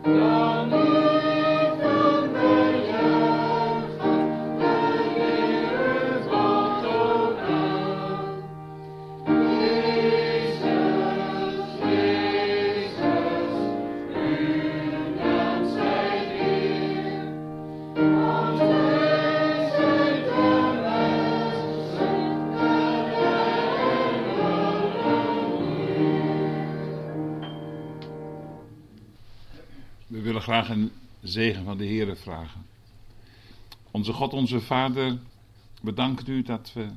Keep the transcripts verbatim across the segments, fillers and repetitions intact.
We willen graag een zegen van de Heere vragen. Onze God, onze Vader, we danken u dat we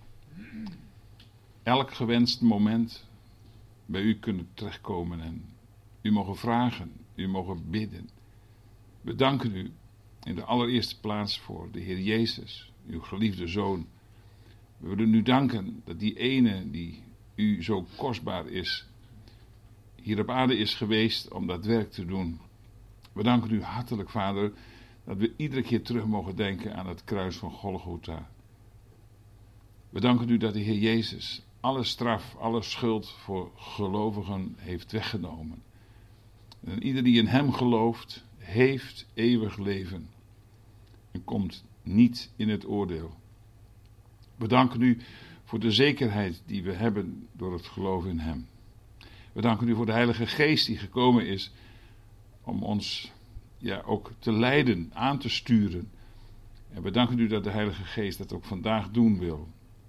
elk gewenst moment bij u kunnen terechtkomen en u mogen vragen, u mogen bidden. We danken u in de allereerste plaats voor de Heer Jezus, uw geliefde Zoon. We willen u danken dat die ene die u zo kostbaar is, hier op aarde is geweest om dat werk te doen. We danken u hartelijk, Vader, dat we iedere keer terug mogen denken aan het kruis van Golgotha. We danken u dat de Heer Jezus alle straf, alle schuld voor gelovigen heeft weggenomen. En ieder die in hem gelooft, heeft eeuwig leven en komt niet in het oordeel. We danken u voor de zekerheid die we hebben door het geloof in hem. We danken u voor de Heilige Geest die gekomen is om ons ja, ook te leiden, aan te sturen. En we danken u dat de Heilige Geest dat ook vandaag doen wil.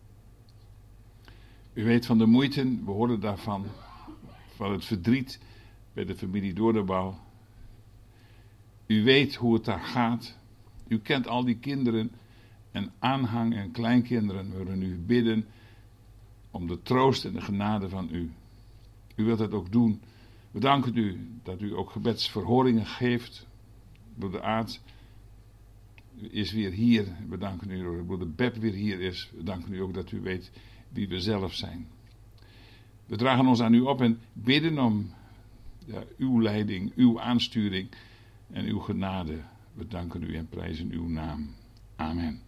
U weet van de moeite, we hoorden daarvan, van het verdriet bij de familie Doornbouw. U weet hoe het daar gaat. U kent al die kinderen en aanhang en kleinkinderen. We willen u bidden om de troost en de genade van u. U wilt dat ook doen. We danken u dat u ook gebedsverhoringen geeft. Broeder Aart is weer hier. We danken u dat broeder Beb weer hier is. We danken u ook dat u weet wie we zelf zijn. We dragen ons aan u op en bidden om ja, uw leiding, uw aansturing en uw genade. We danken u en prijzen uw naam. Amen.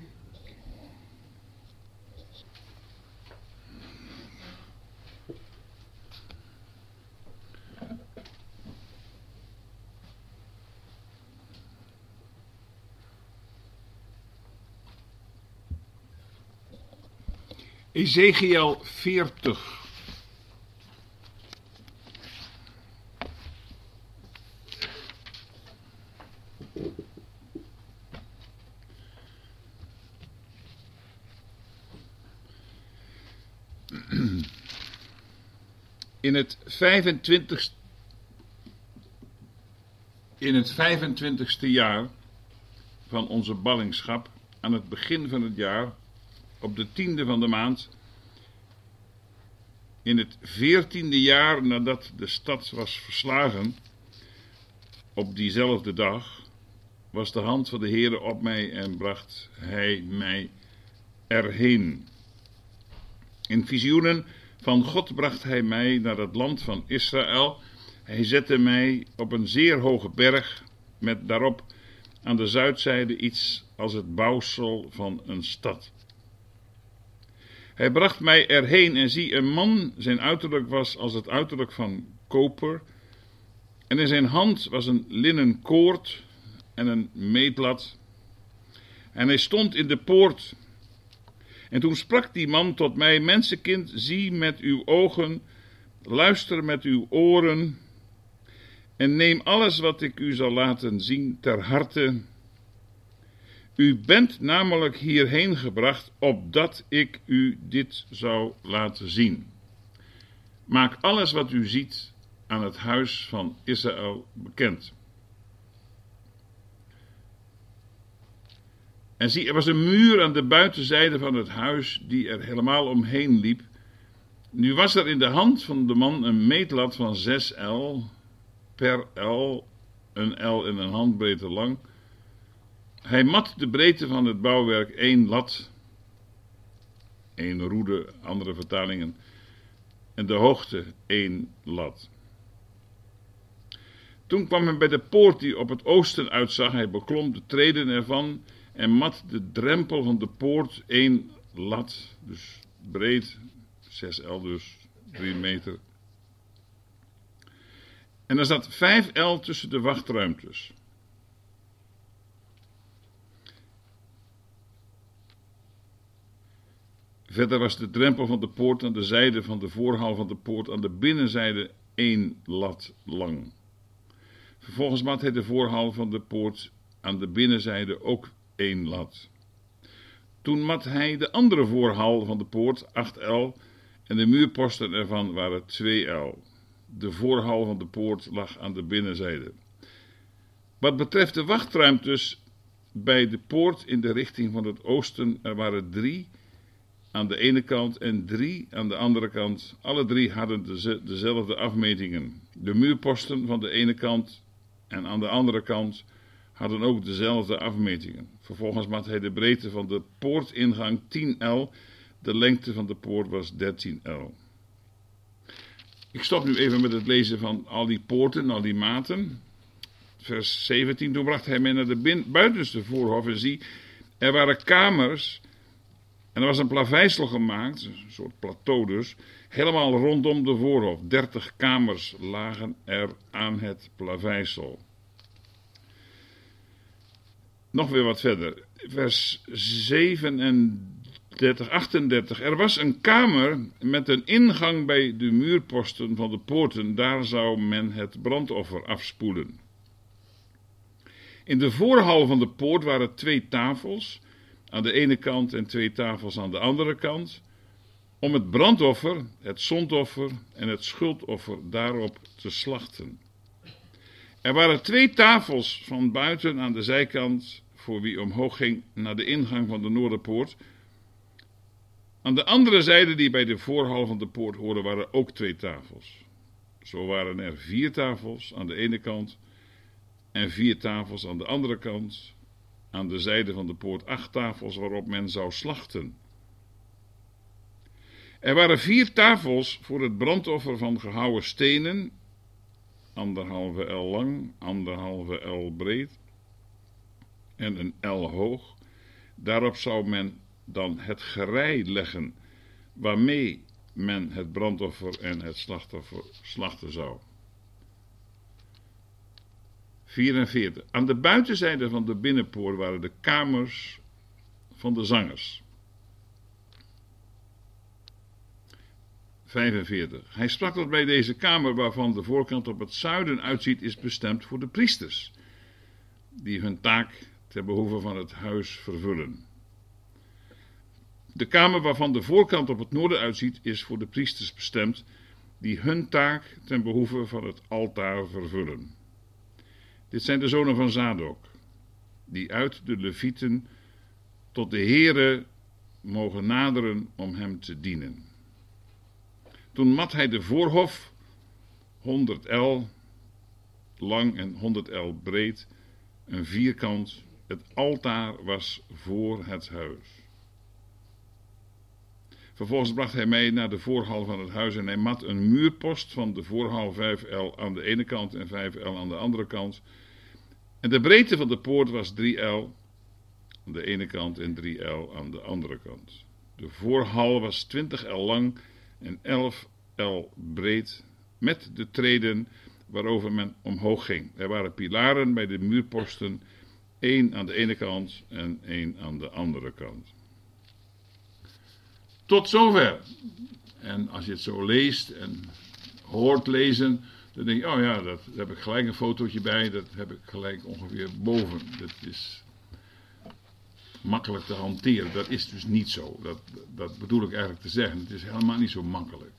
Ezekiel veertig. In het vijfentwintigste, in het vijfentwintigste jaar van onze ballingschap, aan het begin van het jaar, op de tiende van de maand, in het veertiende jaar nadat de stad was verslagen, op diezelfde dag, was de hand van de Heere op mij en bracht hij mij erheen. In visioenen van God bracht hij mij naar het land van Israël. Hij zette mij op een zeer hoge berg, met daarop aan de zuidzijde iets als het bouwsel van een stad. Hij bracht mij erheen en zie een man, zijn uiterlijk was als het uiterlijk van koper. En in zijn hand was een linnen koord en een meetlat. En hij stond in de poort. En toen sprak die man tot mij: mensenkind, zie met uw ogen, luister met uw oren en neem alles wat ik u zal laten zien ter harte. U bent namelijk hierheen gebracht, opdat ik u dit zou laten zien. Maak alles wat u ziet aan het huis van Israël bekend. En zie, er was een muur aan de buitenzijde van het huis die er helemaal omheen liep. Nu was er in de hand van de man een meetlat van zes el, per el, een el en een handbreedte lang. Hij mat de breedte van het bouwwerk één lat, één roede, andere vertalingen, en de hoogte één lat. Toen kwam hij bij de poort die op het oosten uitzag. Hij beklom de treden ervan en mat de drempel van de poort één lat, dus breed, zes el dus, drie meter. En er zat vijf el tussen de wachtruimtes. Verder was de drempel van de poort aan de zijde van de voorhal van de poort aan de binnenzijde één lat lang. Vervolgens mat hij de voorhal van de poort aan de binnenzijde ook één lat. Toen mat hij de andere voorhal van de poort, acht el, en de muurposten ervan waren twee el. De voorhal van de poort lag aan de binnenzijde. Wat betreft de wachtruimtes bij de poort in de richting van het oosten, er waren drie aan de ene kant en drie aan de andere kant. Alle drie hadden deze, dezelfde afmetingen. De muurposten van de ene kant en aan de andere kant hadden ook dezelfde afmetingen. Vervolgens mat hij de breedte van de poortingang tien el, de lengte van de poort was dertien el. Ik stop nu even met het lezen van al die poorten, al die maten. Vers zeventien, toen bracht hij mij naar de bin, buitenste voorhof en zie, er waren kamers en er was een plaveisel gemaakt, een soort plateau dus, helemaal rondom de voorhof. Dertig kamers lagen er aan het plaveisel. Nog weer wat verder. Vers zevenendertig, achtendertig. Er was een kamer met een ingang bij de muurposten van de poorten. Daar zou men het brandoffer afspoelen. In de voorhal van de poort waren twee tafels aan de ene kant en twee tafels aan de andere kant, om het brandoffer, het zondoffer en het schuldoffer daarop te slachten. Er waren twee tafels van buiten aan de zijkant, voor wie omhoog ging naar de ingang van de Noorderpoort. Aan de andere zijde, die bij de voorhal van de poort hoorde, waren ook twee tafels. Zo waren er vier tafels aan de ene kant en vier tafels aan de andere kant. Aan de zijde van de poort acht tafels waarop men zou slachten. Er waren vier tafels voor het brandoffer van gehouwen stenen, anderhalve el lang, anderhalve el breed en een el hoog. Daarop zou men dan het gerei leggen, waarmee men het brandoffer en het slachtoffer slachten zou. vierenveertig. Aan de buitenzijde van de binnenpoort waren de kamers van de zangers. vijfenveertig. Hij sprak dat bij deze kamer, waarvan de voorkant op het zuiden uitziet, is bestemd voor de priesters, die hun taak ter behoeve van het huis vervullen. De kamer waarvan de voorkant op het noorden uitziet, is voor de priesters bestemd, die hun taak ten behoeve van het altaar vervullen. Dit zijn de zonen van Zadok, die uit de Levieten tot de Heere mogen naderen om hem te dienen. Toen mat hij de voorhof, honderd el lang en honderd el breed, een vierkant. Het altaar was voor het huis. Vervolgens bracht hij mij naar de voorhal van het huis en hij mat een muurpost van de voorhal vijf el aan de ene kant en vijf el aan de andere kant. En de breedte van de poort was drie el aan de ene kant en drie el aan de andere kant. De voorhal was twintig el lang en elf el breed, met de treden waarover men omhoog ging. Er waren pilaren bij de muurposten, één aan de ene kant en één aan de andere kant. Tot zover. En als je het zo leest en hoort lezen, dan denk je, oh ja, dat, daar heb ik gelijk een fotootje bij, dat heb ik gelijk ongeveer boven. Dat is makkelijk te hanteren. Dat is dus niet zo. Dat, dat bedoel ik eigenlijk te zeggen. Het is helemaal niet zo makkelijk.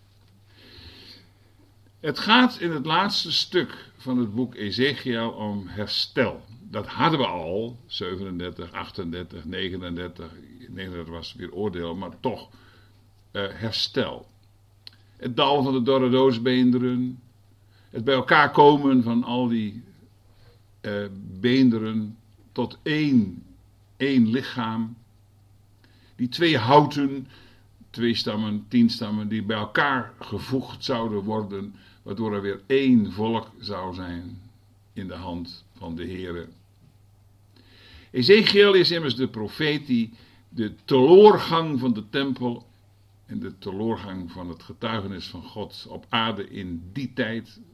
Het gaat in het laatste stuk van het boek Ezekiel om herstel. Dat hadden we al, zevenendertig, achtendertig, negenendertig, negenendertig was weer oordeel, maar toch uh, herstel. Het dal van de dorre doodsbeenderen, het bij elkaar komen van al die uh, beenderen tot één, één lichaam. Die twee houten, twee stammen, tien stammen, die bij elkaar gevoegd zouden worden, waardoor er weer één volk zou zijn in de hand van de Heere. Ezekiel is immers de profeet die de teloorgang van de tempel en de teloorgang van het getuigenis van God op aarde in die tijd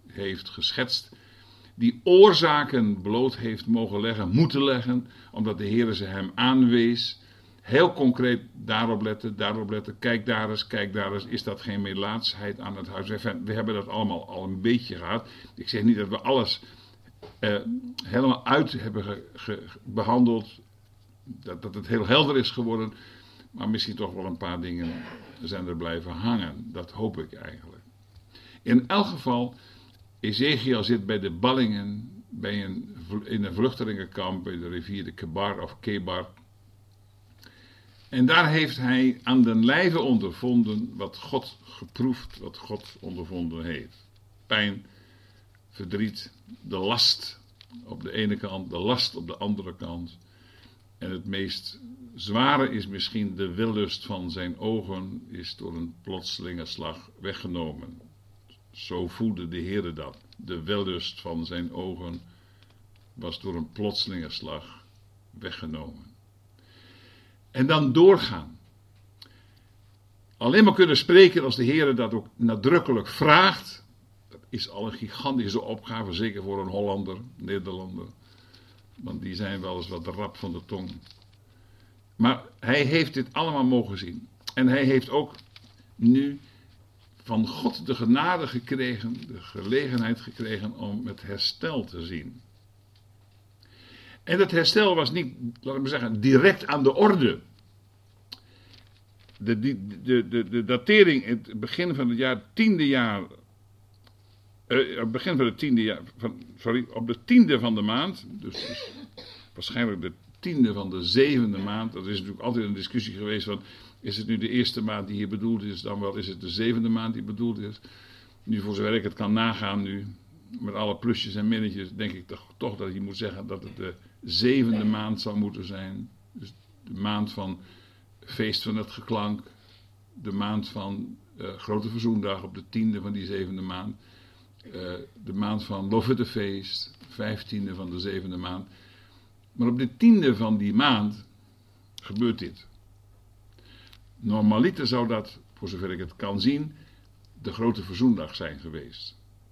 heeft geschetst, die oorzaken bloot heeft mogen leggen, moeten leggen, omdat de Heer ze hem aanwees. Heel concreet daarop letten, daarop letten, kijk daar eens, kijk daar eens, is dat geen melaatsheid aan het huis? We hebben dat allemaal al een beetje gehad. Ik zeg niet dat we alles uh, helemaal uit hebben ge, ge, behandeld, dat, dat het heel helder is geworden, maar misschien toch wel een paar dingen zijn er blijven hangen. Dat hoop ik eigenlijk. In elk geval, Ezekiel zit bij de ballingen, bij een, in een vluchtelingenkamp bij de rivier de Kebar of Kebar. En daar heeft hij aan den lijve ondervonden wat God geproefd, wat God ondervonden heeft. Pijn, verdriet, de last op de ene kant, de last op de andere kant. En het meest zware is misschien de wellust van zijn ogen is door een plotselinge slag weggenomen. Zo voelde de Heere dat. De wellust van zijn ogen was door een plotselinge slag weggenomen. En dan doorgaan. Alleen maar kunnen spreken als de Heere dat ook nadrukkelijk vraagt. Dat is al een gigantische opgave, zeker voor een Hollander, Nederlander. Want die zijn wel eens wat rap van de tong. Maar hij heeft dit allemaal mogen zien. En hij heeft ook nu van God de genade gekregen, de gelegenheid gekregen om het herstel te zien. En dat herstel was niet, laten we zeggen, direct aan de orde. De, de, de, de, de datering in het begin van het jaar, tiende jaar, uh, het begin van het tiende jaar, van, sorry, op de tiende van de maand, dus, dus waarschijnlijk de tiende van de zevende maand, dat is natuurlijk altijd een discussie geweest van, is het nu de eerste maand die hier bedoeld is, dan wel is het de zevende maand die bedoeld is. Nu voor zover ik het kan nagaan nu, met alle plusjes en minnetjes, denk ik toch, toch dat je moet zeggen dat het de zevende maand zou moeten zijn. Dus de maand van feest van het geklank, de maand van uh, Grote Verzoendag op de tiende van die zevende maand, uh, de maand van Lofuttefeest, vijftiende van de zevende maand. Maar op de tiende van die maand gebeurt dit. Normaliter zou dat, voor zover ik het kan zien, de Grote Verzoendag zijn geweest.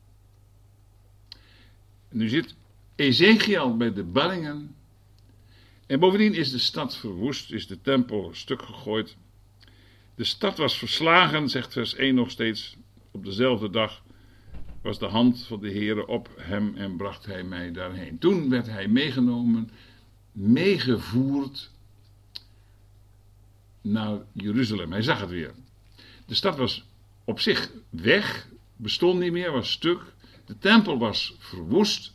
Nu zit Ezekiel bij de ballingen. En bovendien is de stad verwoest, is de tempel stuk gegooid. De stad was verslagen, zegt vers één nog steeds. Op dezelfde dag was de hand van de Heere op hem en bracht hij mij daarheen. Toen werd hij meegenomen, meegevoerd naar Jeruzalem. Hij zag het weer. De stad was op zich weg, bestond niet meer, was stuk. De tempel was verwoest.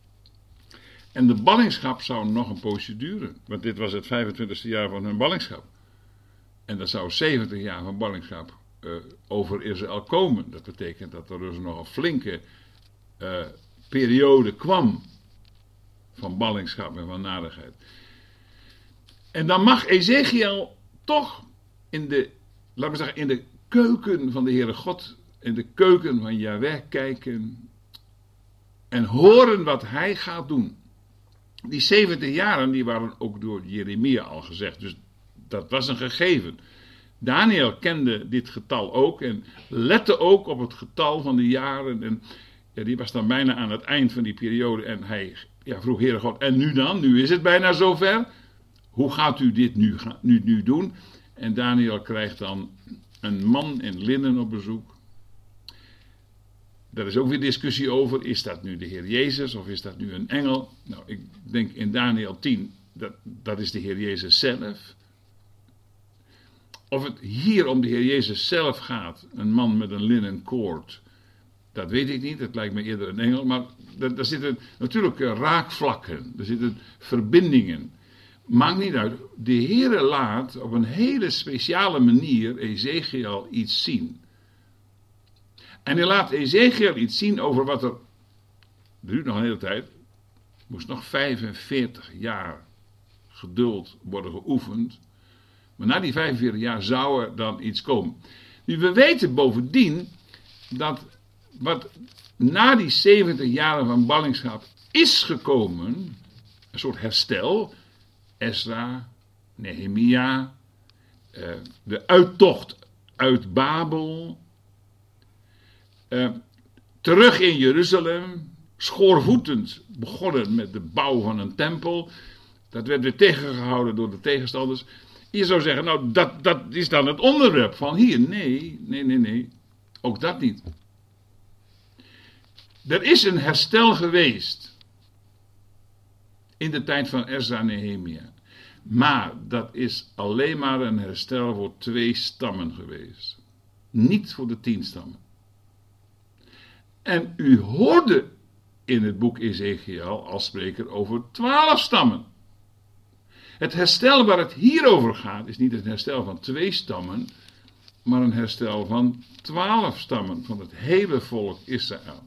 En de ballingschap zou nog een poosje duren. Want dit was het vijfentwintigste jaar van hun ballingschap. En dat zou zeventig jaar van ballingschap uh, over Israël komen. Dat betekent dat er dus nog een flinke uh, periode kwam van ballingschap en van nadigheid. En dan mag Ezekiel toch in de, laten we zeggen, in de keuken van de Heere God, in de keuken van Jahweh kijken en horen wat hij gaat doen. Die zeventig jaren, die waren ook door Jeremia al gezegd, dus dat was een gegeven. Daniel kende dit getal ook en lette ook op het getal van de jaren. En ja, die was dan bijna aan het eind van die periode en hij ja, vroeg Heere God, en nu dan? Nu is het bijna zover. Hoe gaat u dit nu, nu, nu doen? En Daniel krijgt dan een man in linnen op bezoek. Daar is ook weer discussie over. Is dat nu de Heer Jezus of is dat nu een engel? Nou, ik denk in Daniel tien, dat, dat is de Heer Jezus zelf. Of het hier om de Heer Jezus zelf gaat, een man met een linnen koord, dat weet ik niet. Het lijkt me eerder een engel. Maar daar, daar zitten natuurlijk raakvlakken. Er zitten verbindingen. Maakt niet uit. De Heere laat op een hele speciale manier Ezekiel iets zien. En hij laat Ezekiel iets zien over wat er, dat duurt nog een hele tijd, moest nog vijfenveertig jaar geduld worden geoefend. Maar na die vijfenveertig jaar zou er dan iets komen. Nu, we weten bovendien dat wat na die zeventig jaren van ballingschap is gekomen, een soort herstel, Esra, Nehemia, uh, de uittocht uit Babel. Uh, terug in Jeruzalem, schoorvoetend begonnen met de bouw van een tempel. Dat werd weer tegengehouden door de tegenstanders. Je zou zeggen, nou dat, dat is dan het onderwerp van hier. Nee, nee, nee, nee. Ook dat niet. Er is een herstel geweest in de tijd van Ezra en Nehemia. Maar dat is alleen maar een herstel voor twee stammen geweest. Niet voor de tien stammen. En u hoorde in het boek Ezekiel als spreker over twaalf stammen. Het herstel waar het hier over gaat is niet het herstel van twee stammen, maar een herstel van twaalf stammen van het hele volk Israël.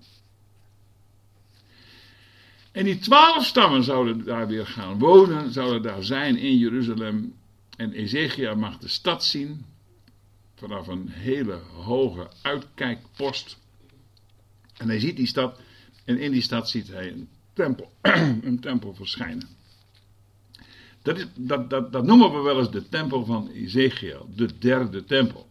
En die twaalf stammen zouden daar weer gaan wonen, zouden daar zijn in Jeruzalem. En Ezekiel mag de stad zien vanaf een hele hoge uitkijkpost. En hij ziet die stad en in die stad ziet hij een tempel, een tempel verschijnen. Dat, is, dat, dat, dat noemen we wel eens de tempel van Ezekiel, de derde tempel.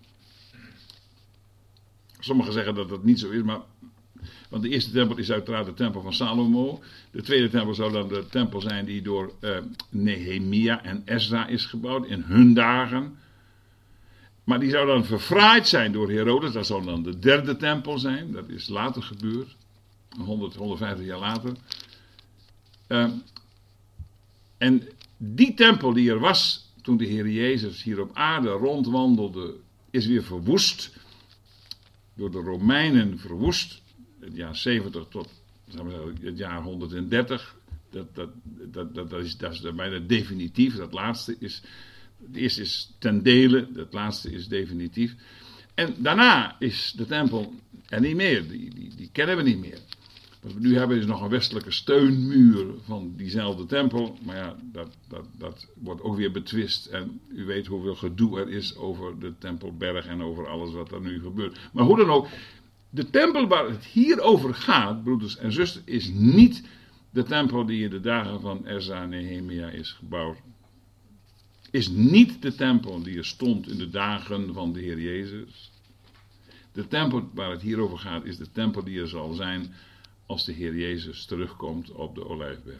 Sommigen zeggen dat dat niet zo is, maar want de eerste tempel is uiteraard de tempel van Salomo. De tweede tempel zou dan de tempel zijn die door uh, Nehemia en Ezra is gebouwd in hun dagen. Maar die zou dan verfraaid zijn door Herodes. Dat zou dan de derde tempel zijn. Dat is later gebeurd. honderd, honderdvijftig jaar later. Uh, en die tempel die er was toen de Heer Jezus hier op aarde rondwandelde, is weer verwoest. Door de Romeinen verwoest. Het jaar zeventig tot zeggen we, het jaar honderddertig. Dat, dat, dat, dat, dat, is, dat is bijna definitief. Dat laatste is. Het eerste is ten dele. Het laatste is definitief. En daarna is de tempel er niet meer. Die, die, die kennen we niet meer. Wat we nu hebben is nog een westelijke steunmuur van diezelfde tempel. Maar ja, dat, dat, dat wordt ook weer betwist. En u weet hoeveel gedoe er is over de Tempelberg en over alles wat er nu gebeurt. Maar hoe dan ook. De tempel waar het hier over gaat, broeders en zusters, is niet de tempel die in de dagen van Ezra en Nehemia is gebouwd. Is niet de tempel die er stond in de dagen van de Heer Jezus. De tempel waar het hier over gaat is de tempel die er zal zijn als de Heer Jezus terugkomt op de Olijfberg.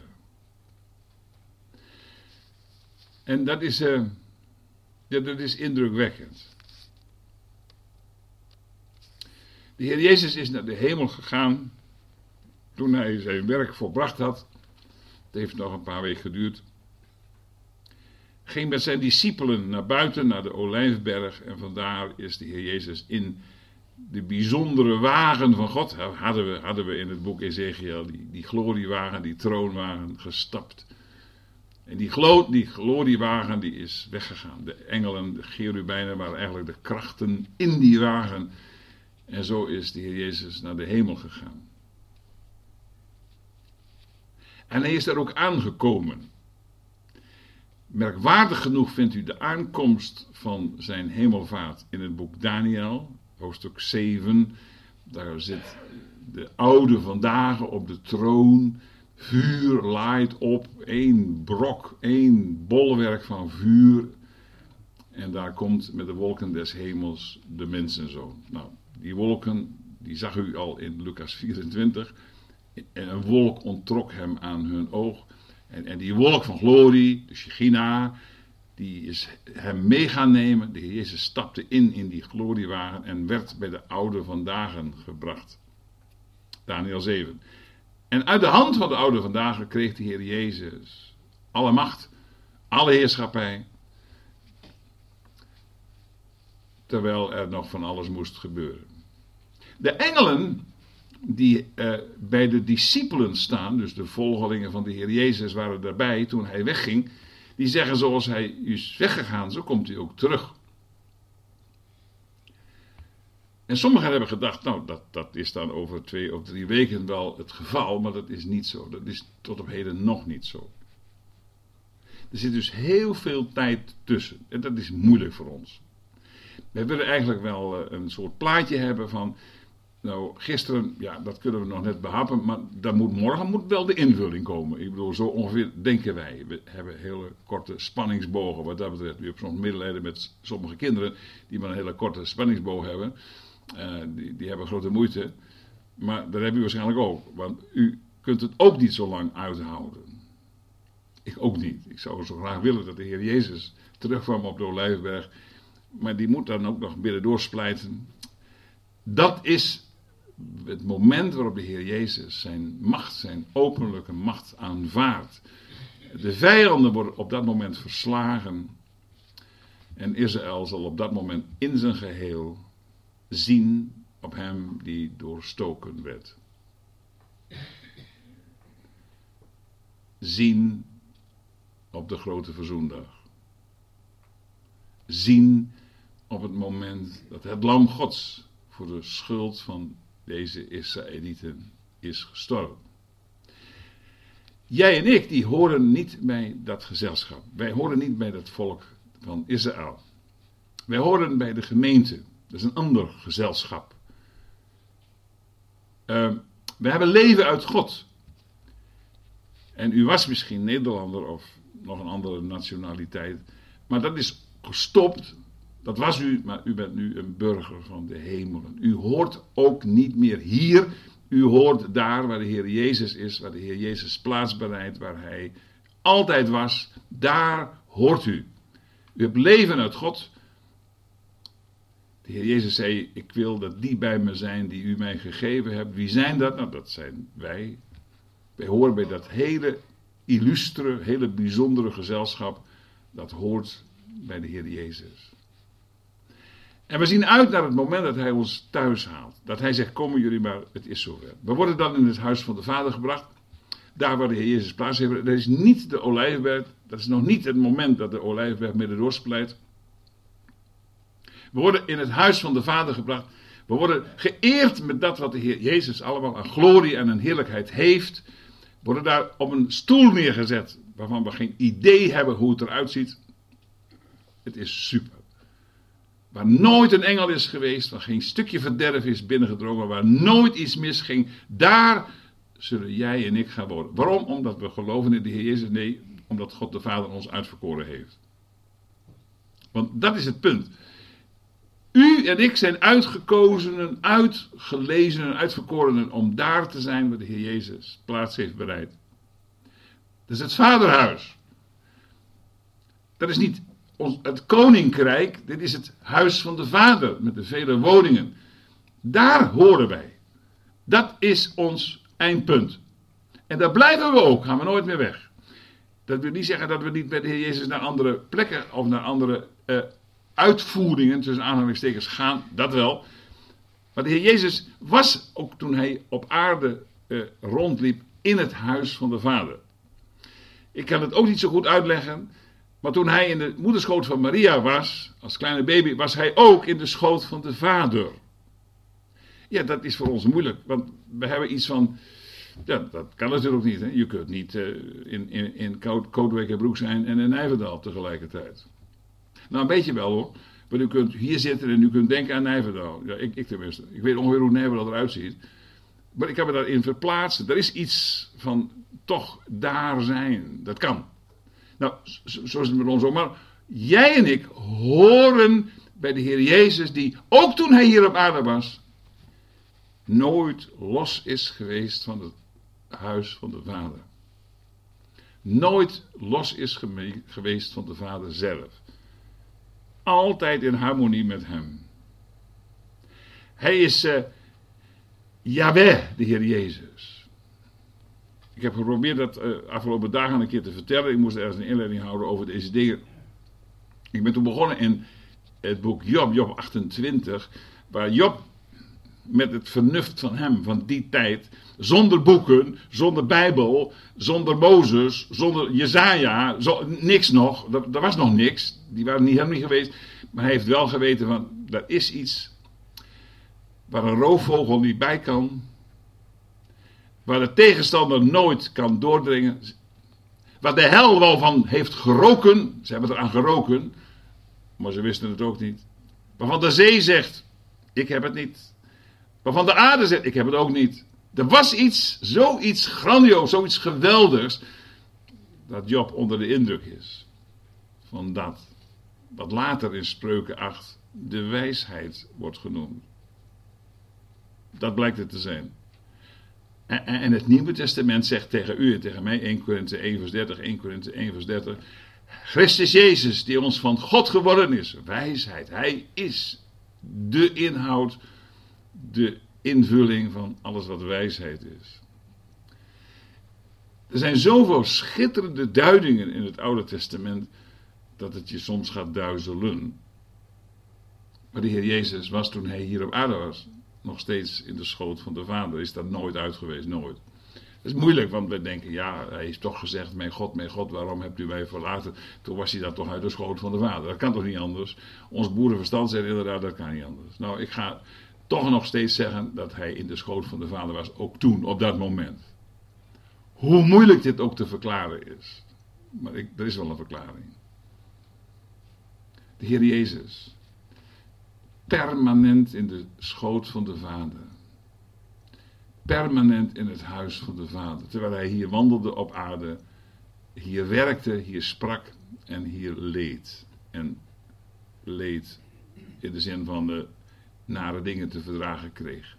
En dat is, uh, ja, dat is indrukwekkend. De Heer Jezus is naar de hemel gegaan toen hij zijn werk volbracht had. Het heeft nog een paar weken geduurd. Ging met zijn discipelen naar buiten, naar de Olijfberg. En vandaar is de Heer Jezus in de bijzondere wagen van God. Hadden we, hadden we in het boek Ezekiel die, die gloriewagen, die troonwagen gestapt. En die, glo, die gloriewagen die is weggegaan. De engelen, de cherubijnen waren eigenlijk de krachten in die wagen. En zo is de Heer Jezus naar de hemel gegaan. En hij is daar ook aangekomen. Merkwaardig genoeg vindt u de aankomst van zijn hemelvaart in het boek Daniel, hoofdstuk zeven. Daar zit de oude vandaag op de troon. Vuur laait op, één brok, één bolwerk van vuur. En daar komt met de wolken des hemels de mensenzoon. Nou, die wolken, die zag u al in Lucas vierentwintig. En een wolk onttrok hem aan hun oog. En, en die wolk van glorie, de Shechina, die is hem mee gaan nemen. De Heer Jezus stapte in in die gloriewagen en werd bij de oude vandaag gebracht. Daniel zeven. En uit de hand van de oude vandaag kreeg de Heer Jezus alle macht, alle heerschappij. Terwijl er nog van alles moest gebeuren. De engelen die uh, bij de discipelen staan, dus de volgelingen van de Heer Jezus waren daarbij toen hij wegging, die zeggen zoals hij is weggegaan, zo komt hij ook terug. En sommigen hebben gedacht, nou dat, dat is dan over twee of drie weken wel het geval, maar dat is niet zo. Dat is tot op heden nog niet zo. Er zit dus heel veel tijd tussen en dat is moeilijk voor ons. We willen eigenlijk wel een soort plaatje hebben van, nou gisteren, ja dat kunnen we nog net behappen, maar dan moet, morgen moet wel de invulling komen. Ik bedoel, zo ongeveer denken wij. We hebben hele korte spanningsbogen wat dat betreft. U hebt soms medelijden met sommige kinderen die maar een hele korte spanningsboog hebben. Uh, die, die hebben grote moeite. Maar dat heb u waarschijnlijk ook. Want u kunt het ook niet zo lang uithouden. Ik ook niet. Ik zou zo graag willen dat de Heer Jezus terugkwam op de Olijfberg. Maar die moet dan ook nog binnendoor splijten. Dat is het moment waarop de Heer Jezus zijn macht, zijn openlijke macht aanvaardt. De vijanden worden op dat moment verslagen. En Israël zal op dat moment in zijn geheel zien op hem die doorstoken werd. Zien op de grote verzoendag. Zien op het moment dat het lam Gods voor de schuld van deze Israëlieten is gestorven. Jij en ik, die horen niet bij dat gezelschap. Wij horen niet bij dat volk van Israël. Wij horen bij de gemeente. Dat is een ander gezelschap. Uh, we hebben leven uit God. En u was misschien Nederlander of nog een andere nationaliteit. Maar dat is gestopt. Dat was u, maar u bent nu een burger van de hemelen. U hoort ook niet meer hier. U hoort daar waar de Heer Jezus is, waar de Heer Jezus plaats bereidt, waar Hij altijd was. Daar hoort u. U hebt leven uit God. De Heer Jezus zei, ik wil dat die bij me zijn die u mij gegeven hebt. Wie zijn dat? Nou, dat zijn wij. Wij horen bij dat hele illustere, hele bijzondere gezelschap. Dat hoort bij de Heer Jezus. En we zien uit naar het moment dat Hij ons thuis haalt. Dat Hij zegt, komen jullie maar, het is zover. We worden dan in het huis van de Vader gebracht. Daar waar de Heer Jezus plaats heeft. Dat is niet de Olijfberg. Dat is nog niet het moment dat de Olijfberg midden doorsplijt. We worden in het huis van de Vader gebracht. We worden geëerd met dat wat de Heer Jezus allemaal aan glorie en aan heerlijkheid heeft. We worden daar op een stoel neergezet. Waarvan we geen idee hebben hoe het eruit ziet. Het is super. Waar nooit een engel is geweest, waar geen stukje verderf is binnengedrongen, waar nooit iets misging, daar zullen jij en ik gaan worden. Waarom? Omdat we geloven in de Heer Jezus? Nee, omdat God de Vader ons uitverkoren heeft. Want dat is het punt. U en ik zijn uitgekozenen, uitgelezenen, uitverkorenen om daar te zijn waar de Heer Jezus plaats heeft bereid. Dat is het Vaderhuis. Dat is niet ons, het koninkrijk, dit is het huis van de Vader met de vele woningen. Daar horen wij. Dat is ons eindpunt. En daar blijven we ook, gaan we nooit meer weg. Dat wil niet zeggen dat we niet met de Heer Jezus naar andere plekken of naar andere uh, uitvoeringen, tussen aanhalingstekens, gaan, dat wel. Maar de Heer Jezus was ook toen hij op aarde uh, rondliep in het huis van de Vader. Ik kan het ook niet zo goed uitleggen, maar toen hij in de moederschoot van Maria was, als kleine baby, was hij ook in de schoot van de Vader. Ja, dat is voor ons moeilijk, want we hebben iets van, ja, dat kan natuurlijk niet. Hè? Je kunt niet uh, in, in, in Kootwijk zijn en in Nijverdal tegelijkertijd. Nou, een beetje wel hoor. Want u kunt hier zitten en u kunt denken aan Nijverdal. Ja, ik, ik tenminste. Ik weet ongeveer hoe Nijverdal eruit ziet. Maar ik heb me daarin verplaatst. Er is iets van toch daar zijn. Dat kan. Nou, zo, zo is het met ons ook. Maar jij en ik horen bij de Heer Jezus, die ook toen hij hier op aarde was, nooit los is geweest van het huis van de Vader. Nooit los is geme- geweest van de Vader zelf. Altijd in harmonie met hem. Hij is uh, Yahweh, de Heer Jezus. Ik heb geprobeerd dat uh, afgelopen dagen een keer te vertellen. Ik moest ergens een inleiding houden over deze dingen. Ik ben toen begonnen in het boek Job, Job achtentwintig, waar Job met het vernuft van hem, van die tijd, zonder boeken, zonder Bijbel, zonder Mozes, zonder Jezaja, zo, niks nog, er, er was nog niks, die waren niet helemaal niet geweest, maar hij heeft wel geweten van, er is iets waar een roofvogel niet bij kan, waar de tegenstander nooit kan doordringen, waar de hel wel van heeft geroken, ze hebben eraan geroken, maar ze wisten het ook niet, waarvan de zee zegt, ik heb het niet. Waarvan de aarde zegt, ik heb het ook niet. Er was iets, zoiets grandioos, zoiets geweldigs, dat Job onder de indruk is van dat, wat later in Spreuken acht de wijsheid wordt genoemd. Dat blijkt het te zijn. En, en het Nieuwe Testament zegt tegen u en tegen mij, eerste Korinthe één vers dertig, eerste Korinthe één vers dertig... Christus Jezus, die ons van God geworden is, wijsheid. Hij is de inhoud, de invulling van alles wat wijsheid is. Er zijn zoveel schitterende duidingen in het Oude Testament dat het je soms gaat duizelen. Maar de Heer Jezus was toen hij hier op aarde was nog steeds in de schoot van de Vader. Is dat nooit uit geweest, nooit. Dat is moeilijk, want we denken, ja, hij heeft toch gezegd, mijn God, mijn God, waarom hebt u mij verlaten? Toen was hij dat toch uit de schoot van de Vader. Dat kan toch niet anders? Ons boerenverstand zegt inderdaad, dat kan niet anders. Nou, ik ga toch nog steeds zeggen dat hij in de schoot van de Vader was, ook toen, op dat moment. Hoe moeilijk dit ook te verklaren is. Maar ik, er is wel een verklaring. De Heer Jezus. Permanent in de schoot van de Vader. Permanent in het huis van de Vader. Terwijl hij hier wandelde op aarde. Hier werkte, hier sprak en hier leed. En leed in de zin van de nare dingen te verdragen kreeg.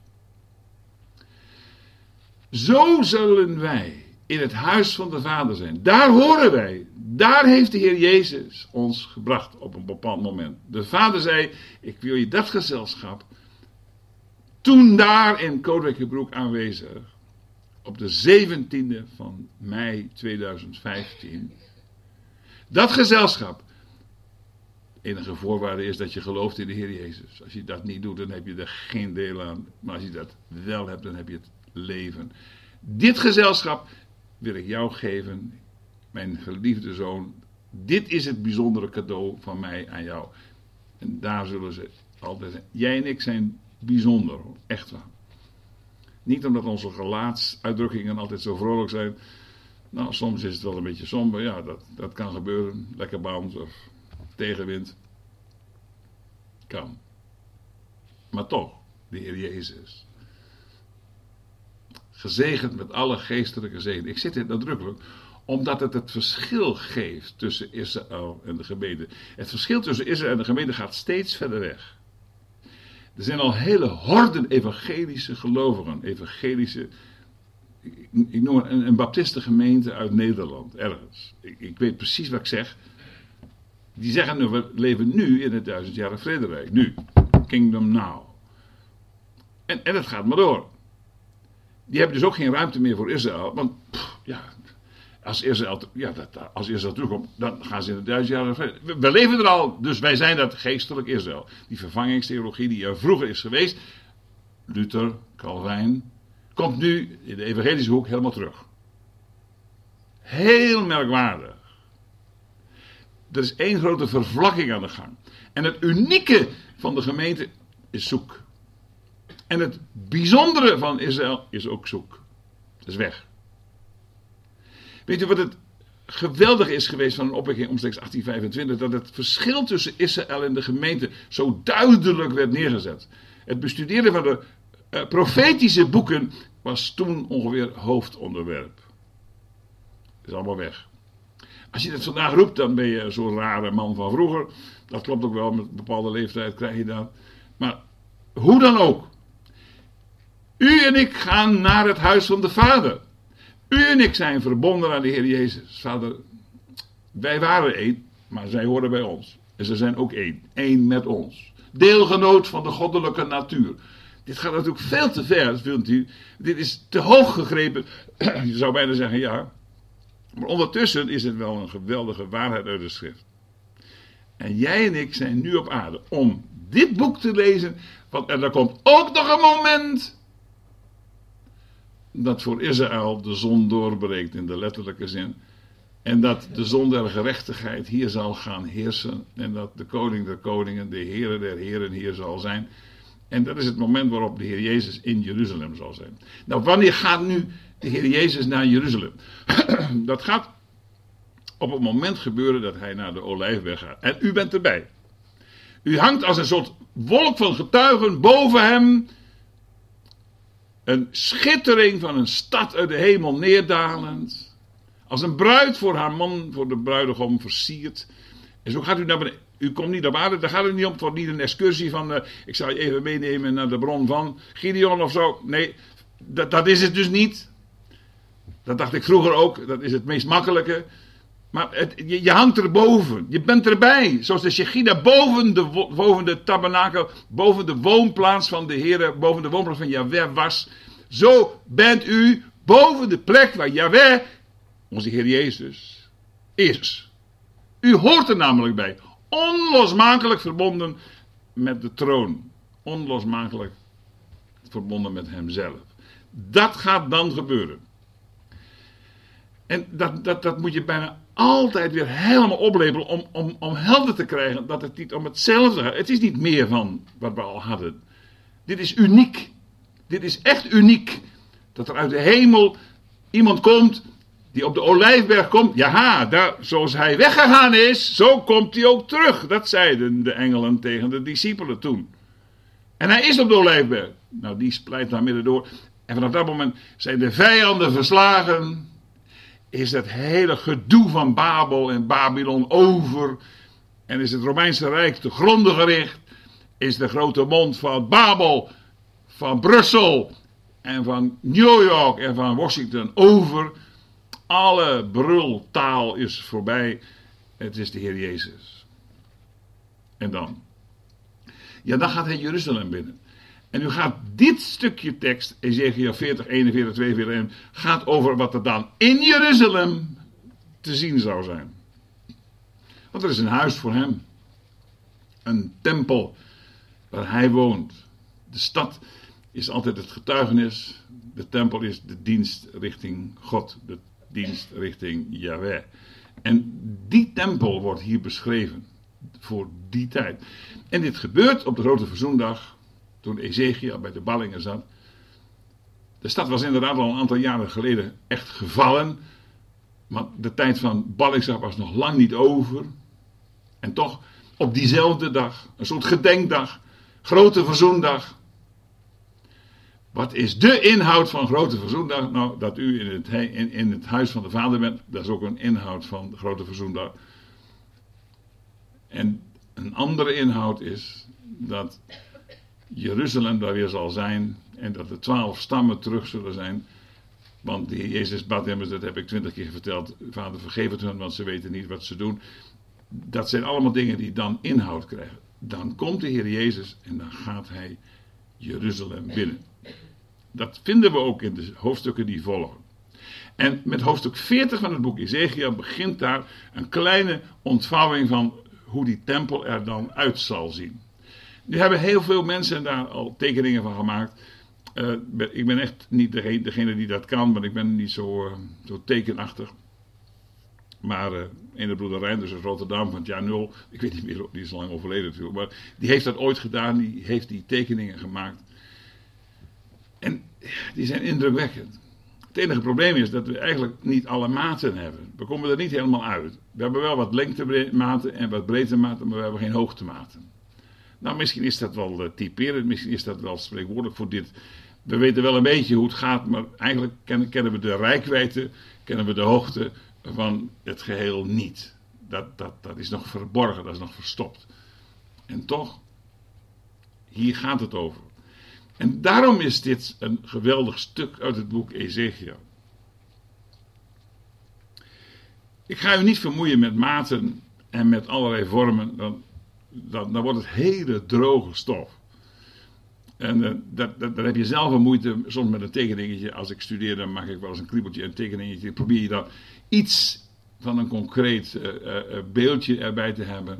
Zo zullen wij in het huis van de Vader zijn. Daar horen wij. Daar heeft de Heer Jezus ons gebracht op een bepaald moment. De Vader zei, ik wil je dat gezelschap. Toen daar in Kootwijkerbroek aanwezig. Op de zeventiende van mei tweeduizend vijftien. Dat gezelschap. Enige voorwaarde is dat je gelooft in de Heer Jezus. Als je dat niet doet, dan heb je er geen deel aan. Maar als je dat wel hebt, dan heb je het leven. Dit gezelschap wil ik jou geven, mijn geliefde zoon. Dit is het bijzondere cadeau van mij aan jou. En daar zullen ze altijd zijn. Jij en ik zijn bijzonder, echt waar. Niet omdat onze gelaatsuitdrukkingen altijd zo vrolijk zijn. Nou, soms is het wel een beetje somber. Ja, dat, dat kan gebeuren. Lekker band of tegenwind. Kan. Maar toch, de Heer Jezus. Gezegend met alle geestelijke zegen. Ik zit dit nadrukkelijk, omdat het het verschil geeft tussen Israël en de gemeente. Het verschil tussen Israël en de gemeente gaat steeds verder weg. Er zijn al hele horden evangelische gelovigen, evangelische, ik noem het een, een baptistengemeente uit Nederland, ergens. Ik, ik weet precies wat ik zeg. Die zeggen nu, we leven nu in het duizendjarig vrederijk. Nu, kingdom now. En, en dat gaat maar door. Die hebben dus ook geen ruimte meer voor Israël. Want, pff, ja, als Israël, ja, dat, als Israël terugkomt, dan gaan ze in het duizendjarige vrede. We, we leven er al, dus wij zijn dat geestelijk Israël. Die vervangingstheologie die er vroeger is geweest, Luther, Calvijn, komt nu in de evangelische hoek helemaal terug. Heel merkwaardig. Er is één grote vervlakking aan de gang. En het unieke van de gemeente is zoek. En het bijzondere van Israël is ook zoek. Dat is weg. Weet u wat het geweldige is geweest van een opwekking omstreeks achttien vijfentwintig? Dat het verschil tussen Israël en de gemeente zo duidelijk werd neergezet. Het bestuderen van de uh, profetische boeken was toen ongeveer hoofdonderwerp. Dat is allemaal weg. Als je dat vandaag roept, dan ben je zo'n rare man van vroeger. Dat klopt ook wel, met een bepaalde leeftijd krijg je dat. Maar hoe dan ook. U en ik gaan naar het huis van de Vader. U en ik zijn verbonden aan de Heer Jezus. Vader, wij waren één, maar zij horen bij ons. En ze zijn ook één. Één met ons. Deelgenoot van de goddelijke natuur. Dit gaat natuurlijk veel te ver, vindt u. Dit is te hoog gegrepen. Je zou bijna zeggen ja. Maar ondertussen is het wel een geweldige waarheid uit de schrift. En jij en ik zijn nu op aarde om dit boek te lezen. Want er komt ook nog een moment dat voor Israël de zon doorbreekt in de letterlijke zin. En dat de zon der gerechtigheid hier zal gaan heersen. En dat de koning der koningen, de Heere der heren hier zal zijn. En dat is het moment waarop de Heer Jezus in Jeruzalem zal zijn. Nou, wanneer gaat nu de Heer Jezus naar Jeruzalem? Dat gaat op het moment gebeuren dat hij naar de Olijfberg gaat. En u bent erbij. U hangt als een soort wolk van getuigen boven hem. Een schittering van een stad uit de hemel neerdalend. Als een bruid voor haar man, voor de bruidegom versierd. En zo gaat u naar beneden. U komt niet op aarde, daar gaat het niet om. Het wordt niet een excursie van, uh, ik zal je even meenemen naar de bron van Gideon of zo. Nee, Dat, dat is het dus niet. Dat dacht ik vroeger ook. Dat is het meest makkelijke. Maar het, je, je hangt erboven. Je bent erbij. Zoals de Shechina boven de, boven de tabernakel, boven de woonplaats van de Heer, boven de woonplaats van Yahweh was. Zo bent u boven de plek waar Yahweh, onze Heer Jezus, is. U hoort er namelijk bij. Onlosmakelijk verbonden met de troon. Onlosmakelijk verbonden met hemzelf. Dat gaat dan gebeuren. En dat, dat, dat moet je bijna altijd weer helemaal oplepelen om, om, om helder te krijgen dat het niet om hetzelfde gaat. Het is niet meer van wat we al hadden. Dit is uniek. Dit is echt uniek. Dat er uit de hemel iemand komt die op de Olijfberg komt. Jaha, daar, zoals hij weggegaan is, zo komt hij ook terug. Dat zeiden de engelen tegen de discipelen toen. En hij is op de Olijfberg. Nou, die splijt daar midden door. En vanaf dat moment zijn de vijanden verslagen. Is dat hele gedoe van Babel en Babylon over. En is het Romeinse Rijk te gronden gericht. Is de grote mond van Babel, van Brussel en van New York en van Washington over. Alle brultaal is voorbij. Het is de Heer Jezus. En dan? Ja, dan gaat hij Jeruzalem binnen. En nu gaat dit stukje tekst, Ezekiel veertig, eenenveertig, tweeënveertig, en gaat over wat er dan in Jeruzalem te zien zou zijn. Want er is een huis voor hem. Een tempel waar hij woont. De stad is altijd het getuigenis. De tempel is de dienst richting God. De dienst richting Yahweh. En die tempel wordt hier beschreven. Voor die tijd. En dit gebeurt op de grote verzoendag. Toen Ezekiel bij de ballingen zat. De stad was inderdaad al een aantal jaren geleden echt gevallen. Maar de tijd van ballingschap was nog lang niet over. En toch op diezelfde dag. Een soort gedenkdag. Grote verzoendag. Wat is de inhoud van grote verzoendag? Nou, dat u in het, in, in het huis van de Vader bent. Dat is ook een inhoud van de grote verzoendag. En een andere inhoud is dat Jeruzalem daar weer zal zijn. En dat de twaalf stammen terug zullen zijn. Want de Heer Jezus bad hem, dat heb ik twintig keer verteld. Vader, vergeef het hun, want ze weten niet wat ze doen. Dat zijn allemaal dingen die dan inhoud krijgen. Dan komt de Heer Jezus en dan gaat hij Jeruzalem binnen. Dat vinden we ook in de hoofdstukken die volgen. En met hoofdstuk veertig van het boek Ezekiel begint daar een kleine ontvouwing van hoe die tempel er dan uit zal zien. Nu hebben heel veel mensen daar al tekeningen van gemaakt. Uh, ik ben echt niet degene, degene die dat kan, want ik ben niet zo, uh, zo tekenachtig. Maar uh, ene broeder Reinders uit Rotterdam van het jaar nul, ik weet niet meer, die is al lang overleden natuurlijk, maar die heeft dat ooit gedaan, die heeft die tekeningen gemaakt. En die zijn indrukwekkend. Het enige probleem is dat we eigenlijk niet alle maten hebben. We komen er niet helemaal uit. We hebben wel wat lengtematen en wat breedtematen, maar we hebben geen hoogtematen. Nou, misschien is dat wel uh, typerend, misschien is dat wel spreekwoordelijk voor dit. We weten wel een beetje hoe het gaat, maar eigenlijk kennen, kennen we de reikwijdte, kennen we de hoogte van het geheel niet. Dat, dat, dat is nog verborgen, dat is nog verstopt. En toch, hier gaat het over. En daarom is dit een geweldig stuk uit het boek Ezekiel. Ik ga u niet vermoeien met maten en met allerlei vormen, dan, dan, dan wordt het hele droge stof. En uh, dat, dat, daar heb je zelf een moeite, soms met een tekeningetje. Als ik studeer, dan maak ik wel eens een kriebeltje en een tekeningetje. Probeer je dan iets van een concreet uh, uh, beeldje erbij te hebben.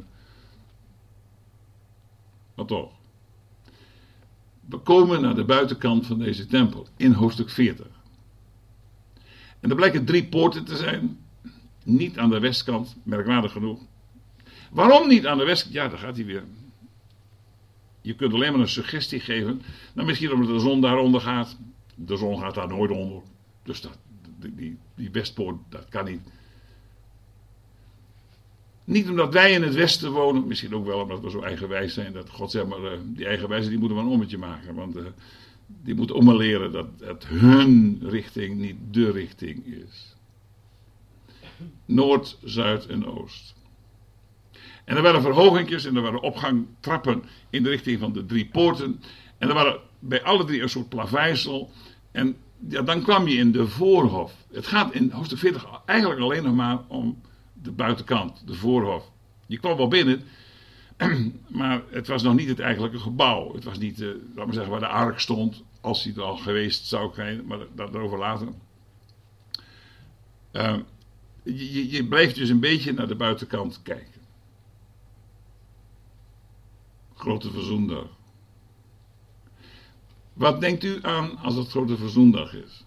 Maar toch. We komen naar de buitenkant van deze tempel, in hoofdstuk veertig. En er blijken drie poorten te zijn. Niet aan de westkant, merkwaardig genoeg. Waarom niet aan de westkant? Ja, daar gaat hij weer. Je kunt alleen maar een suggestie geven. Nou, misschien omdat de zon daaronder gaat. De zon gaat daar nooit onder. Dus dat, die, die westpoort, dat kan niet. Niet omdat wij in het westen wonen. Misschien ook wel omdat we zo eigenwijs zijn. Dat God zegt maar, uh, die eigenwijze die moeten we een ommetje maken. Want uh, die moeten om leren dat het hun richting niet de richting is. Noord, zuid en oost. En er waren verhogingjes en er waren opgangtrappen in de richting van de drie poorten. En er waren bij alle drie een soort plaveisel. En ja, dan kwam je in de voorhof. Het gaat in hoofdstuk veertig eigenlijk alleen nog maar om de buitenkant, de voorhof. Je kwam wel binnen, maar het was nog niet het eigenlijke gebouw. Het was niet, uh, laat maar zeggen, waar de ark stond, als hij er al geweest zou zijn, maar dat daarover later. Uh, je, je bleef dus een beetje naar de buitenkant kijken. Grote Verzoendag. Wat denkt u aan als het Grote Verzoendag is?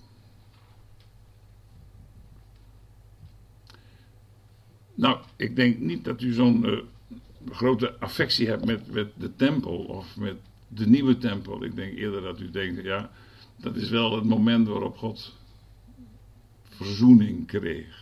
Nou, ik denk niet dat u zo'n uh, grote affectie hebt met, met de tempel of met de nieuwe tempel. Ik denk eerder dat u denkt, ja, dat is wel het moment waarop God verzoening kreeg.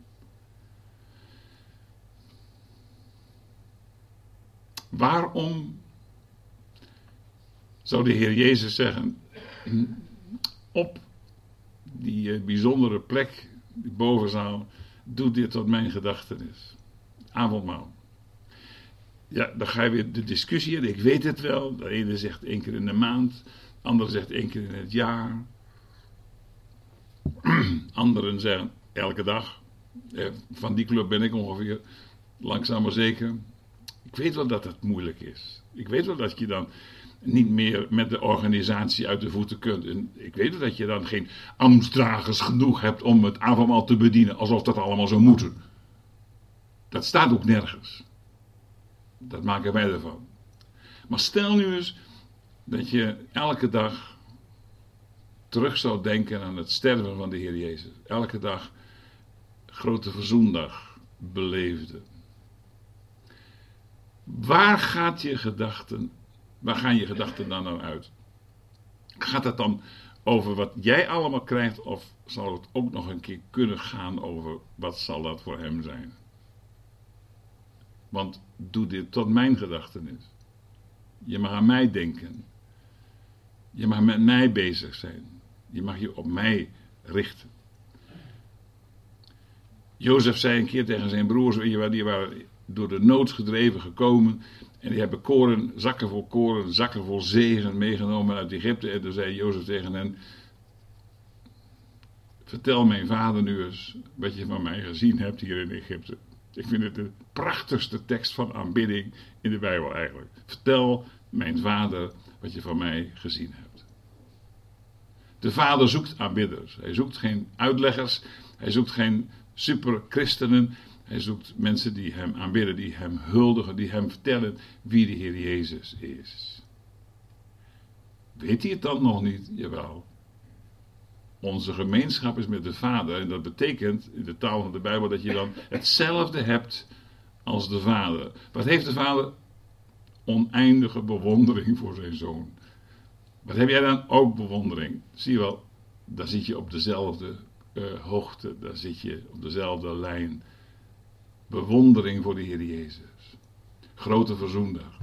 Waarom zou de Heer Jezus zeggen, op die uh, bijzondere plek, die bovenzaal, doe dit tot mijn gedachtenis. Avondmaal. Ja, dan ga je weer de discussie in. Ik weet het wel. De ene zegt één keer in de maand. De andere zegt één keer in het jaar. Anderen zeggen elke dag. Van die club ben ik ongeveer. Langzaam maar zeker. Ik weet wel dat het moeilijk is. Ik weet wel dat je dan niet meer met de organisatie uit de voeten kunt. En ik weet wel dat je dan geen ambtsdragers genoeg hebt om het avondmaal te bedienen. Alsof dat allemaal zou moeten. Dat staat ook nergens. Dat maken wij ervan. Maar stel nu eens dat je elke dag terug zou denken aan het sterven van de Heer Jezus. Elke dag Grote Verzoendag beleefde. Waar gaat je gedachten, waar gaan je gedachten dan nou uit? Gaat het dan over wat jij allemaal krijgt, of zal het ook nog een keer kunnen gaan over wat zal dat voor hem zijn? Want doe dit tot mijn gedachtenis. Je mag aan mij denken. Je mag met mij bezig zijn. Je mag je op mij richten. Jozef zei een keer tegen zijn broers, die waren door de nood gedreven gekomen. En die hebben koren, zakken vol koren, zakken vol zegen meegenomen uit Egypte. En toen zei Jozef tegen hen, vertel mijn vader nu eens wat je van mij gezien hebt hier in Egypte. Ik vind het de prachtigste tekst van aanbidding in de Bijbel eigenlijk. Vertel mijn vader wat je van mij gezien hebt. De vader zoekt aanbidders. Hij zoekt geen uitleggers. Hij zoekt geen superchristenen. Hij zoekt mensen die hem aanbidden, die hem huldigen, die hem vertellen wie de Heer Jezus is. Weet hij het dan nog niet? Jawel. Onze gemeenschap is met de Vader. En dat betekent in de taal van de Bijbel dat je dan hetzelfde hebt als de Vader. Wat heeft de Vader? Oneindige bewondering voor zijn Zoon. Wat heb jij dan? Ook bewondering. Zie je wel, daar zit je op dezelfde uh, hoogte. Daar zit je op dezelfde lijn. Bewondering voor de Heer Jezus. Grote Verzoendag.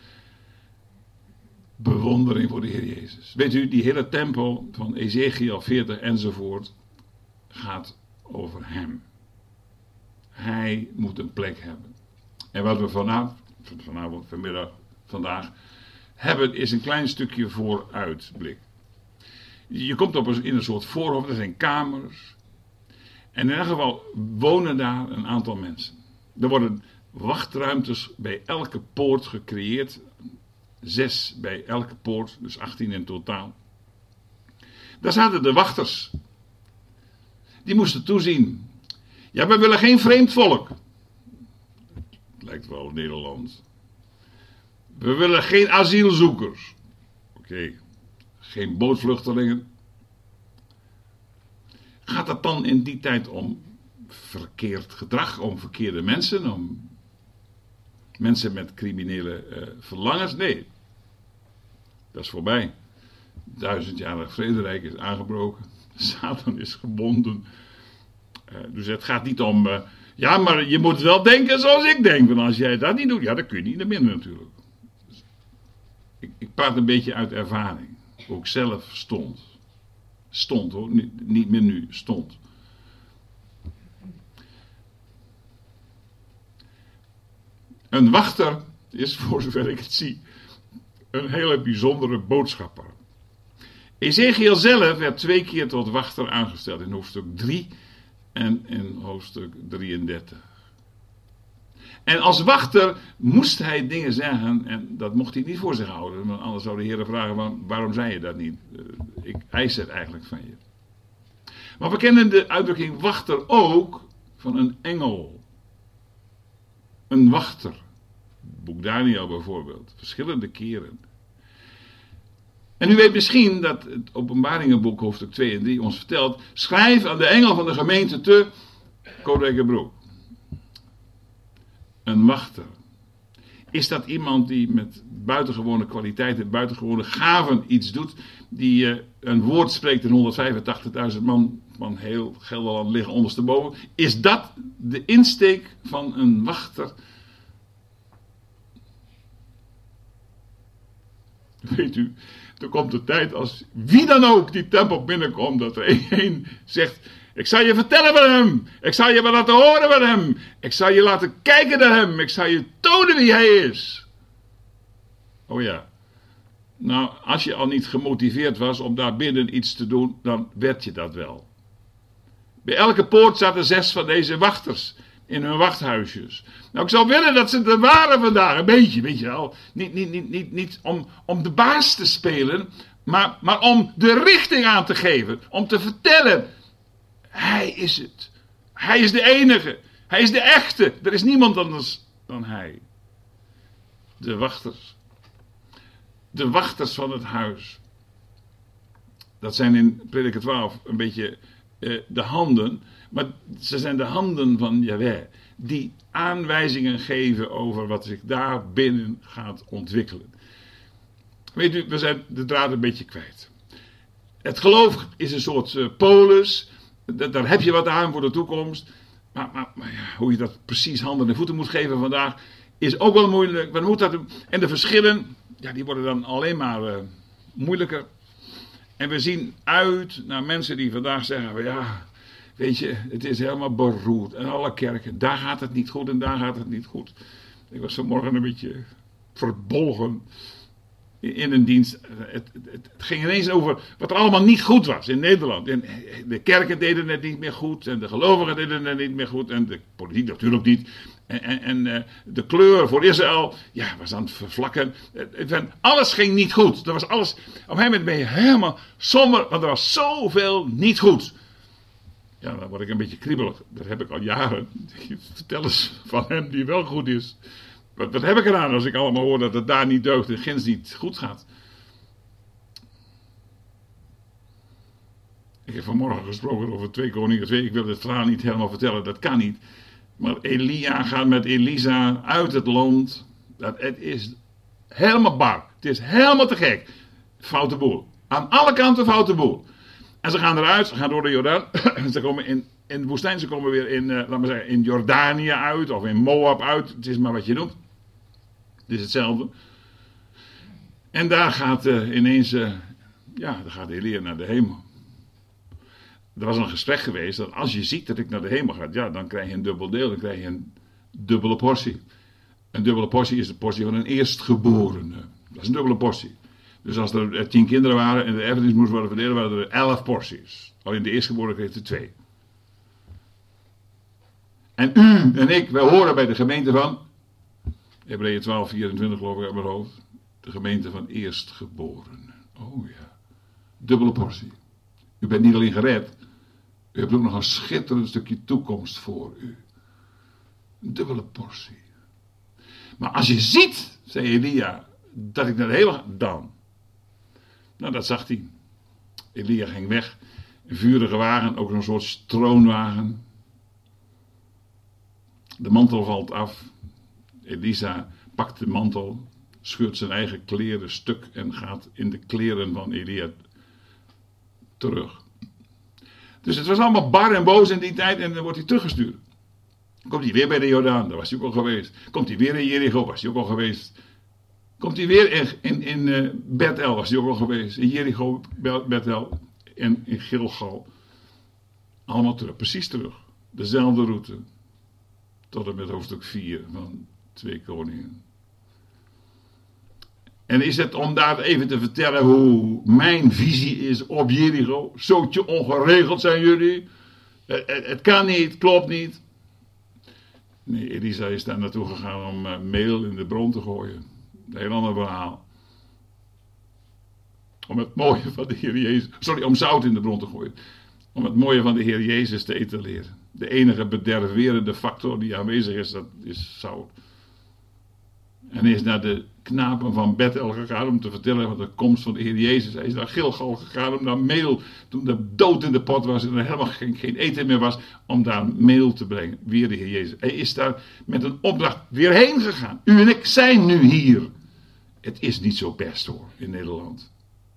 Bewondering voor de Heer Jezus. Weet u, die hele tempel van Ezekiel veertig enzovoort gaat over hem. Hij moet een plek hebben. En wat we vanavond, vanavond vanmiddag, vandaag hebben is een klein stukje vooruitblik. Je komt op een, in een soort voorhof, er zijn kamers. En in elk geval wonen daar een aantal mensen. Er worden wachtruimtes bij elke poort gecreëerd. Zes bij elke poort, dus achttien in totaal. Daar zaten de wachters. Die moesten toezien. Ja, we willen geen vreemd volk. Het lijkt wel Nederland. We willen geen asielzoekers. Oké, okay. Geen bootvluchtelingen. Gaat het dan in die tijd om verkeerd gedrag, om verkeerde mensen, om mensen met criminele uh, verlangens? Nee, dat is voorbij. Duizendjarig vrederijk is aangebroken. Satan is gebonden. Uh, dus het gaat niet om, uh, ja, maar je moet wel denken zoals ik denk. Want als jij dat niet doet, ja, dan kun je niet naar binnen natuurlijk. Dus ik, ik praat een beetje uit ervaring. Ook zelf stond. Stond hoor, niet, niet meer nu, stond. Een wachter is, voor zover ik het zie, een hele bijzondere boodschapper. Ezekiel zelf werd twee keer tot wachter aangesteld. In hoofdstuk drie en in hoofdstuk drieëndertig. En als wachter moest hij dingen zeggen. En dat mocht hij niet voor zich houden. Want anders zou de Heer vragen, waarom zei je dat niet? Ik eis het eigenlijk van je. Maar we kennen de uitdrukking wachter ook van een engel. Een wachter. Boek Daniel bijvoorbeeld. Verschillende keren. En u weet misschien dat het Openbaringenboek hoofdstuk twee en drie ons vertelt. Schrijf aan de engel van de gemeente te Kodekerbroek. Een wachter. Is dat iemand die met buitengewone kwaliteiten, buitengewone gaven iets doet. Die uh, een woord spreekt en honderdvijfentachtigduizend man van heel Gelderland liggen ondersteboven. Is dat de insteek van een wachter? Weet u, er komt de tijd als wie dan ook die tempel binnenkomt, dat er een zegt, ik zal je vertellen van hem, ik zal je laten horen van hem, ik zal je laten kijken naar hem, ik zal je tonen wie hij is. Oh ja, nou als je al niet gemotiveerd was om daar binnen iets te doen, dan werd je dat wel. Bij elke poort zaten zes van deze wachters in hun wachthuisjes. Nou, ik zou willen dat ze er waren vandaag. Een beetje, weet je wel. Niet, niet, niet, niet, niet om, om de baas te spelen, maar, maar om de richting aan te geven. Om te vertellen, hij is het. Hij is de enige. Hij is de echte. Er is niemand anders dan hij. De wachters. De wachters van het huis. Dat zijn in Prediker twaalf een beetje uh, de handen. Maar ze zijn de handen van Jahweh. Die aanwijzingen geven over wat zich daar binnen gaat ontwikkelen. Weet u, we zijn de draad een beetje kwijt. Het geloof is een soort uh, polis. D- daar heb je wat aan voor de toekomst. Maar, maar, maar ja, hoe je dat precies handen en voeten moet geven vandaag is ook wel moeilijk. Maar moet dat doen? En de verschillen, ja, die worden dan alleen maar uh, moeilijker. En we zien uit naar mensen die vandaag zeggen, ja, weet je, het is helemaal beroerd. En alle kerken, daar gaat het niet goed en daar gaat het niet goed. Ik was vanmorgen een beetje verbolgen in een dienst. Het, het, het ging ineens over wat er allemaal niet goed was in Nederland. En de kerken deden het niet meer goed. En de gelovigen deden het niet meer goed. En de politiek natuurlijk niet. En, en, en de kleur voor Israël, ja, was aan het vervlakken. Alles ging niet goed. Er was alles, op een gegeven moment ben je helemaal somber, want er was zoveel niet goed. Ja, dan word ik een beetje kriebelig. Dat heb ik al jaren. Vertel eens van hem die wel goed is. Wat, wat heb ik eraan als ik allemaal hoor dat het daar niet deugt en ginds niet goed gaat? Ik heb vanmorgen gesproken over twee koningen twee. Ik wil het verhaal niet helemaal vertellen, dat kan niet. Maar Elia gaat met Elisa uit het land. Dat, het is helemaal bar. Het is helemaal te gek. Foute boel. Aan alle kanten foute boel. En ze gaan eruit, ze gaan door de Jordaan. Ze komen in, in de woestijn, ze komen weer in, uh, laten we zeggen, in Jordanië uit. Of in Moab uit. Het is maar wat je noemt. Het is hetzelfde. En daar gaat uh, ineens, uh, ja, daar gaat Elia naar de hemel. Er was een gesprek geweest dat als je ziet dat ik naar de hemel ga, ja, dan krijg je een dubbel deel, dan krijg je een dubbele portie. Een dubbele portie is de portie van een eerstgeborene. Dat is een dubbele portie. Dus als er tien kinderen waren en de erfenis moest worden verdeeld, waren er elf porties. Alleen de eerstgeborene kreeg er twee. En u en ik, wij horen bij de gemeente van Hebreeën twaalf, vierentwintig geloof ik uit mijn hoofd. De gemeente van eerstgeborenen. Oh ja. Dubbele portie. U bent niet alleen gered. U hebt ook nog een schitterend stukje toekomst voor u. Een dubbele portie. Maar als je ziet, zei Elia, dat ik naar de hemel ga, dan. Nou, dat zag hij. Elia ging weg. Een vurige wagen, ook een soort troonwagen. De mantel valt af. Elisa pakt de mantel, scheurt zijn eigen kleren stuk en gaat in de kleren van Elia terug. Dus het was allemaal bar en boos in die tijd en dan wordt hij teruggestuurd. Komt hij weer bij de Jordaan, daar was hij ook al geweest. Komt hij weer in Jericho, was hij ook al geweest. Komt hij weer in, in, in uh, Bethel, was hij ook al geweest. In Jericho, Bethel en in Gilgal. Allemaal terug, precies terug. Dezelfde route. Tot en met hoofdstuk vier van Twee Koningen. En is het om daar even te vertellen hoe mijn visie is op Jericho? Zootje ongeregeld zijn jullie. Het, het, het kan niet, klopt niet. Nee, Elisa is daar naartoe gegaan om uh, meel in de bron te gooien. Een heel ander verhaal. Om het mooie van de Heer Jezus... Sorry, om zout in de bron te gooien. Om het mooie van de Heer Jezus te etaleren. De enige bederverende factor die aanwezig is, dat is zout. En hij is naar de knapen van Bethel gegaan om te vertellen van de komst van de Heer Jezus. Hij is naar Gilgal gegaan om naar meel, toen de dood in de pot was en er helemaal geen, geen eten meer was, om daar meel te brengen. Weer de Heer Jezus. Hij is daar met een opdracht weer heen gegaan. U en ik zijn nu hier. Het is niet zo best hoor, in Nederland.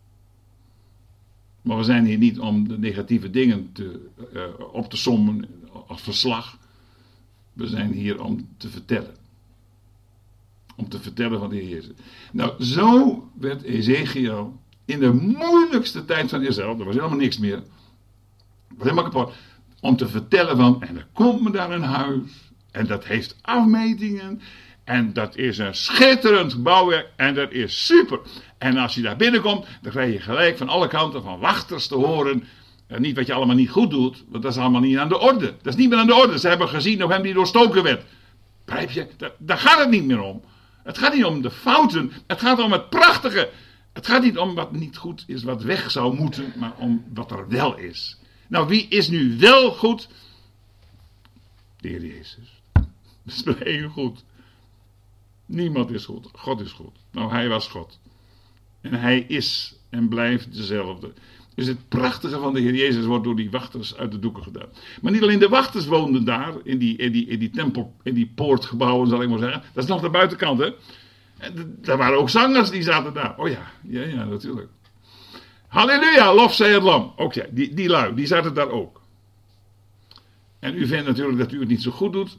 Maar we zijn hier niet om de negatieve dingen te, uh, op te sommen als verslag. We zijn hier om te vertellen. Om te vertellen van de Heer Jezus. Nou, zo werd Ezekiel in de moeilijkste tijd van Israël, er was helemaal niks meer, er was helemaal kapot, om te vertellen van, en er komt me daar een huis, en dat heeft afmetingen, en dat is een schitterend bouwwerk, en dat is super. En als je daar binnenkomt, dan krijg je gelijk van alle kanten van wachters te horen, en niet wat je allemaal niet goed doet, want dat is allemaal niet aan de orde. Dat is niet meer aan de orde. Ze hebben gezien op hem die doorstoken werd. Begrijp je? Daar, daar gaat het niet meer om. Het gaat niet om de fouten, het gaat om het prachtige. Het gaat niet om wat niet goed is, wat weg zou moeten, maar om wat er wel is. Nou, wie is nu wel goed? De Heer Jezus. Dat is maar één goed. Niemand is goed, God is goed. Nou, hij was God. En hij is en blijft dezelfde. Dus het prachtige van de Heer Jezus wordt door die wachters uit de doeken gedaan. Maar niet alleen de wachters woonden daar, in die, in die, in die tempel, in die poortgebouwen zal ik maar zeggen. Dat is nog de buitenkant, hè. En daar waren ook zangers die zaten daar. Oh ja, ja, ja, natuurlijk. Halleluja, lof zij het lam. Ook ja, die, die lui, die zaten daar ook. En u vindt natuurlijk dat u het niet zo goed doet.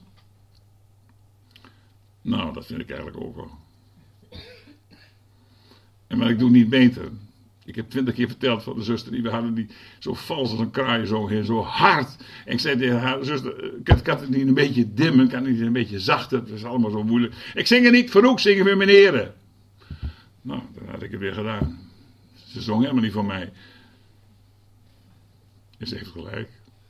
Nou, dat vind ik eigenlijk ook wel. En maar ik doe niet beter. Ik heb twintig keer verteld van de zuster, die we hadden die zo vals als een kraai, zo, zo hard. En ik zei tegen haar, zuster, kan, kan het niet een beetje dimmen, kan het niet een beetje zachter, dat is allemaal zo moeilijk. Ik zing er niet, Farouk, zingen we meneer. Nou, dan had ik het weer gedaan. Ze zong helemaal niet voor mij. En ze heeft gelijk.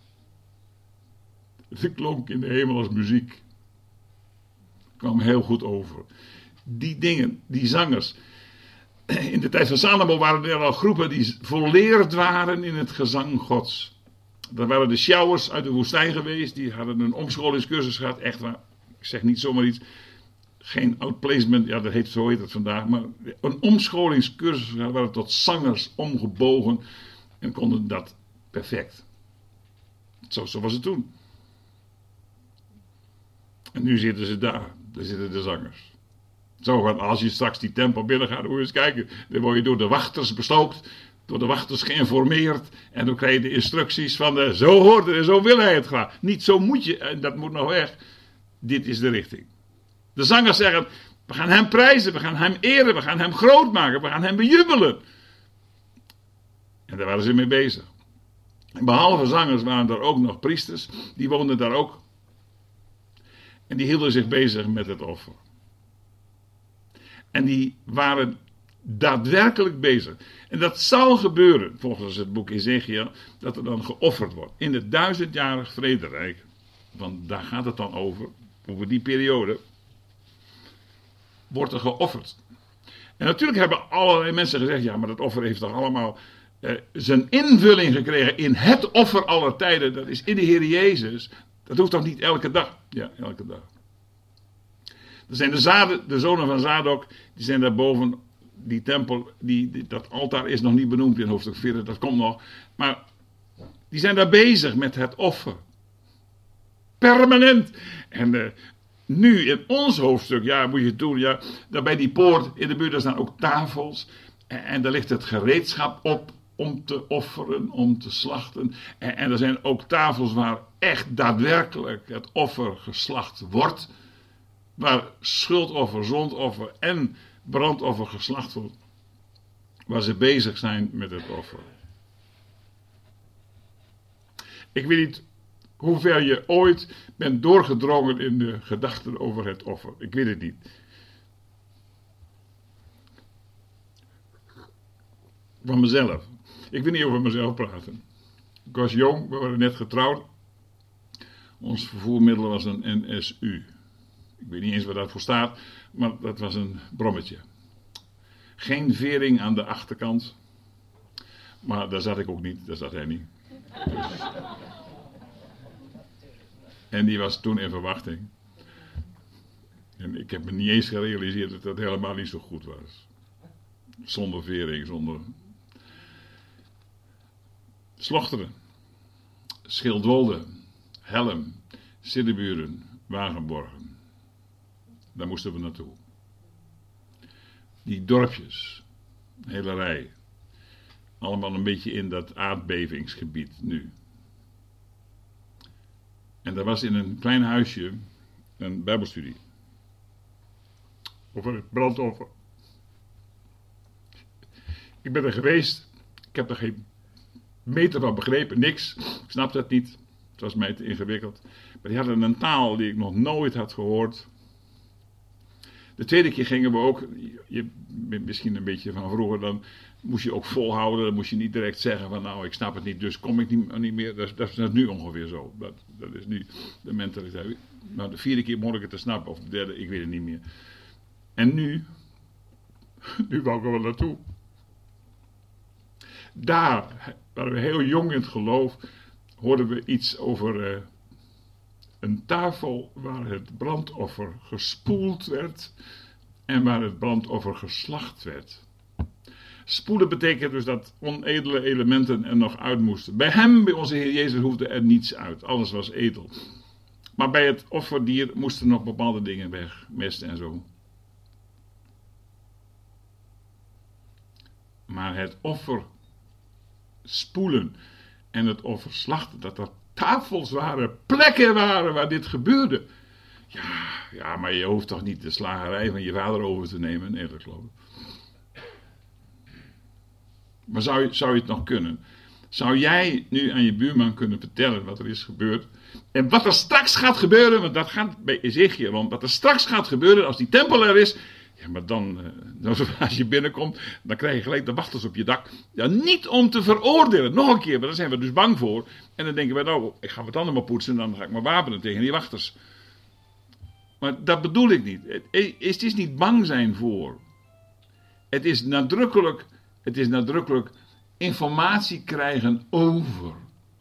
Het klonk in de hemel als muziek. Kwam heel goed over. Die dingen, die zangers. In de tijd van Salomo waren er al groepen die volleerd waren in het gezang Gods. Dat waren de sjouwers uit de woestijn geweest. Die hadden een omscholingscursus gehad. Echt waar, ik zeg niet zomaar iets. Geen outplacement, ja dat heet, zo heet het vandaag. Maar een omscholingscursus gehad. Waren tot zangers omgebogen. En konden dat perfect. Zo, zo was het toen. En nu zitten ze daar. Daar zitten de zangers. Zo, als je straks die tempel binnen gaat, moet je eens kijken. Dan word je door de wachters bestookt, door de wachters geïnformeerd. En dan krijg je de instructies van de, zo hoort het en zo wil hij het graag. Niet zo moet je, en dat moet nog weg. Dit is de richting. De zangers zeggen, we gaan hem prijzen, we gaan hem eren, we gaan hem groot maken, we gaan hem bejubelen. En daar waren ze mee bezig. En behalve zangers waren er ook nog priesters, die woonden daar ook. En die hielden zich bezig met het offer. En die waren daadwerkelijk bezig. En dat zal gebeuren, volgens het boek Ezekiel, dat er dan geofferd wordt. In het duizendjarig vrederijk, want daar gaat het dan over, over die periode, wordt er geofferd. En natuurlijk hebben allerlei mensen gezegd, ja, maar dat offer heeft toch allemaal eh, zijn invulling gekregen in het offer aller tijden. Dat is in de Heer Jezus. Dat hoeft toch niet elke dag? Ja, elke dag. Er zijn de, zaden, de zonen van Zadok, die zijn daarboven, die tempel, die, die, dat altaar is nog niet benoemd in hoofdstuk vier, dat komt nog. Maar die zijn daar bezig met het offer. Permanent. En uh, nu in ons hoofdstuk, ja, moet je het doen, ja, daar bij die poort in de buurt, daar staan ook tafels. En, en daar ligt het gereedschap op om te offeren, om te slachten. En, en er zijn ook tafels waar echt daadwerkelijk het offer geslacht wordt. Waar schuldoffer, zondoffer en brandoffer geslacht wordt. Waar ze bezig zijn met het offer. Ik weet niet hoe ver je ooit bent doorgedrongen in de gedachten over het offer. Ik weet het niet. van mezelf. Ik wil niet over mezelf praten. Ik was jong, we waren net getrouwd. Ons vervoermiddel was een N S U. Ik weet niet eens wat dat voor staat, maar dat was een brommetje. Geen vering aan de achterkant. Maar daar zat ik ook niet, daar zat hij niet. Dus. En die was toen in verwachting. En ik heb me niet eens gerealiseerd dat dat helemaal niet zo goed was. Zonder vering, zonder... Slochteren, Schildwolde, Helm, Siddeburen, Wagenborgen. Daar moesten we naartoe. Die dorpjes, een hele rij. Allemaal een beetje in dat aardbevingsgebied nu. En daar was in een klein huisje een bijbelstudie. Over het brandoffer. Ik ben er geweest. Ik heb er geen meter van begrepen. Niks. Ik snapte het niet. Het was mij te ingewikkeld. Maar die hadden een taal die ik nog nooit had gehoord. De tweede keer gingen we ook, je bent misschien een beetje van vroeger, dan moest je ook volhouden. Dan moest je niet direct zeggen van nou ik snap het niet, dus kom ik niet, niet meer. Dat, dat is nu ongeveer zo. Dat, dat is nu de mentaliteit. Nou, de vierde keer mocht ik het te snappen, of de derde, ik weet het niet meer. En nu, nu wou ik er wel naartoe. Daar waren we heel jong in het geloof, hoorden we iets over... Uh, Een tafel waar het brandoffer gespoeld werd en waar het brandoffer geslacht werd. Spoelen betekent dus dat onedele elementen er nog uit moesten. Bij hem, bij onze Heer Jezus, hoefde er niets uit. Alles was edel. Maar bij het offerdier moesten nog bepaalde dingen weg. Mest en zo. Maar het offer spoelen en het offer slachten, dat dat tafels waren, plekken waren waar dit gebeurde. Ja, ja, maar je hoeft toch niet de slagerij van je vader over te nemen? Nee, dat geloof ik. Maar zou je, zou je het nog kunnen? Zou jij nu aan je buurman kunnen vertellen wat er is gebeurd? En wat er straks gaat gebeuren, want dat gaat bij Ezechiel om. Wat er straks gaat gebeuren als die tempel er is. Ja, maar dan, als je binnenkomt, dan krijg je gelijk de wachters op je dak. Ja, niet om te veroordelen, nog een keer, maar daar zijn we dus bang voor. En dan denken we, nou, ik ga wat tanden maar poetsen en dan ga ik me wapenen tegen die wachters. Maar dat bedoel ik niet. Het is niet bang zijn voor. Het is nadrukkelijk, het is nadrukkelijk informatie krijgen over.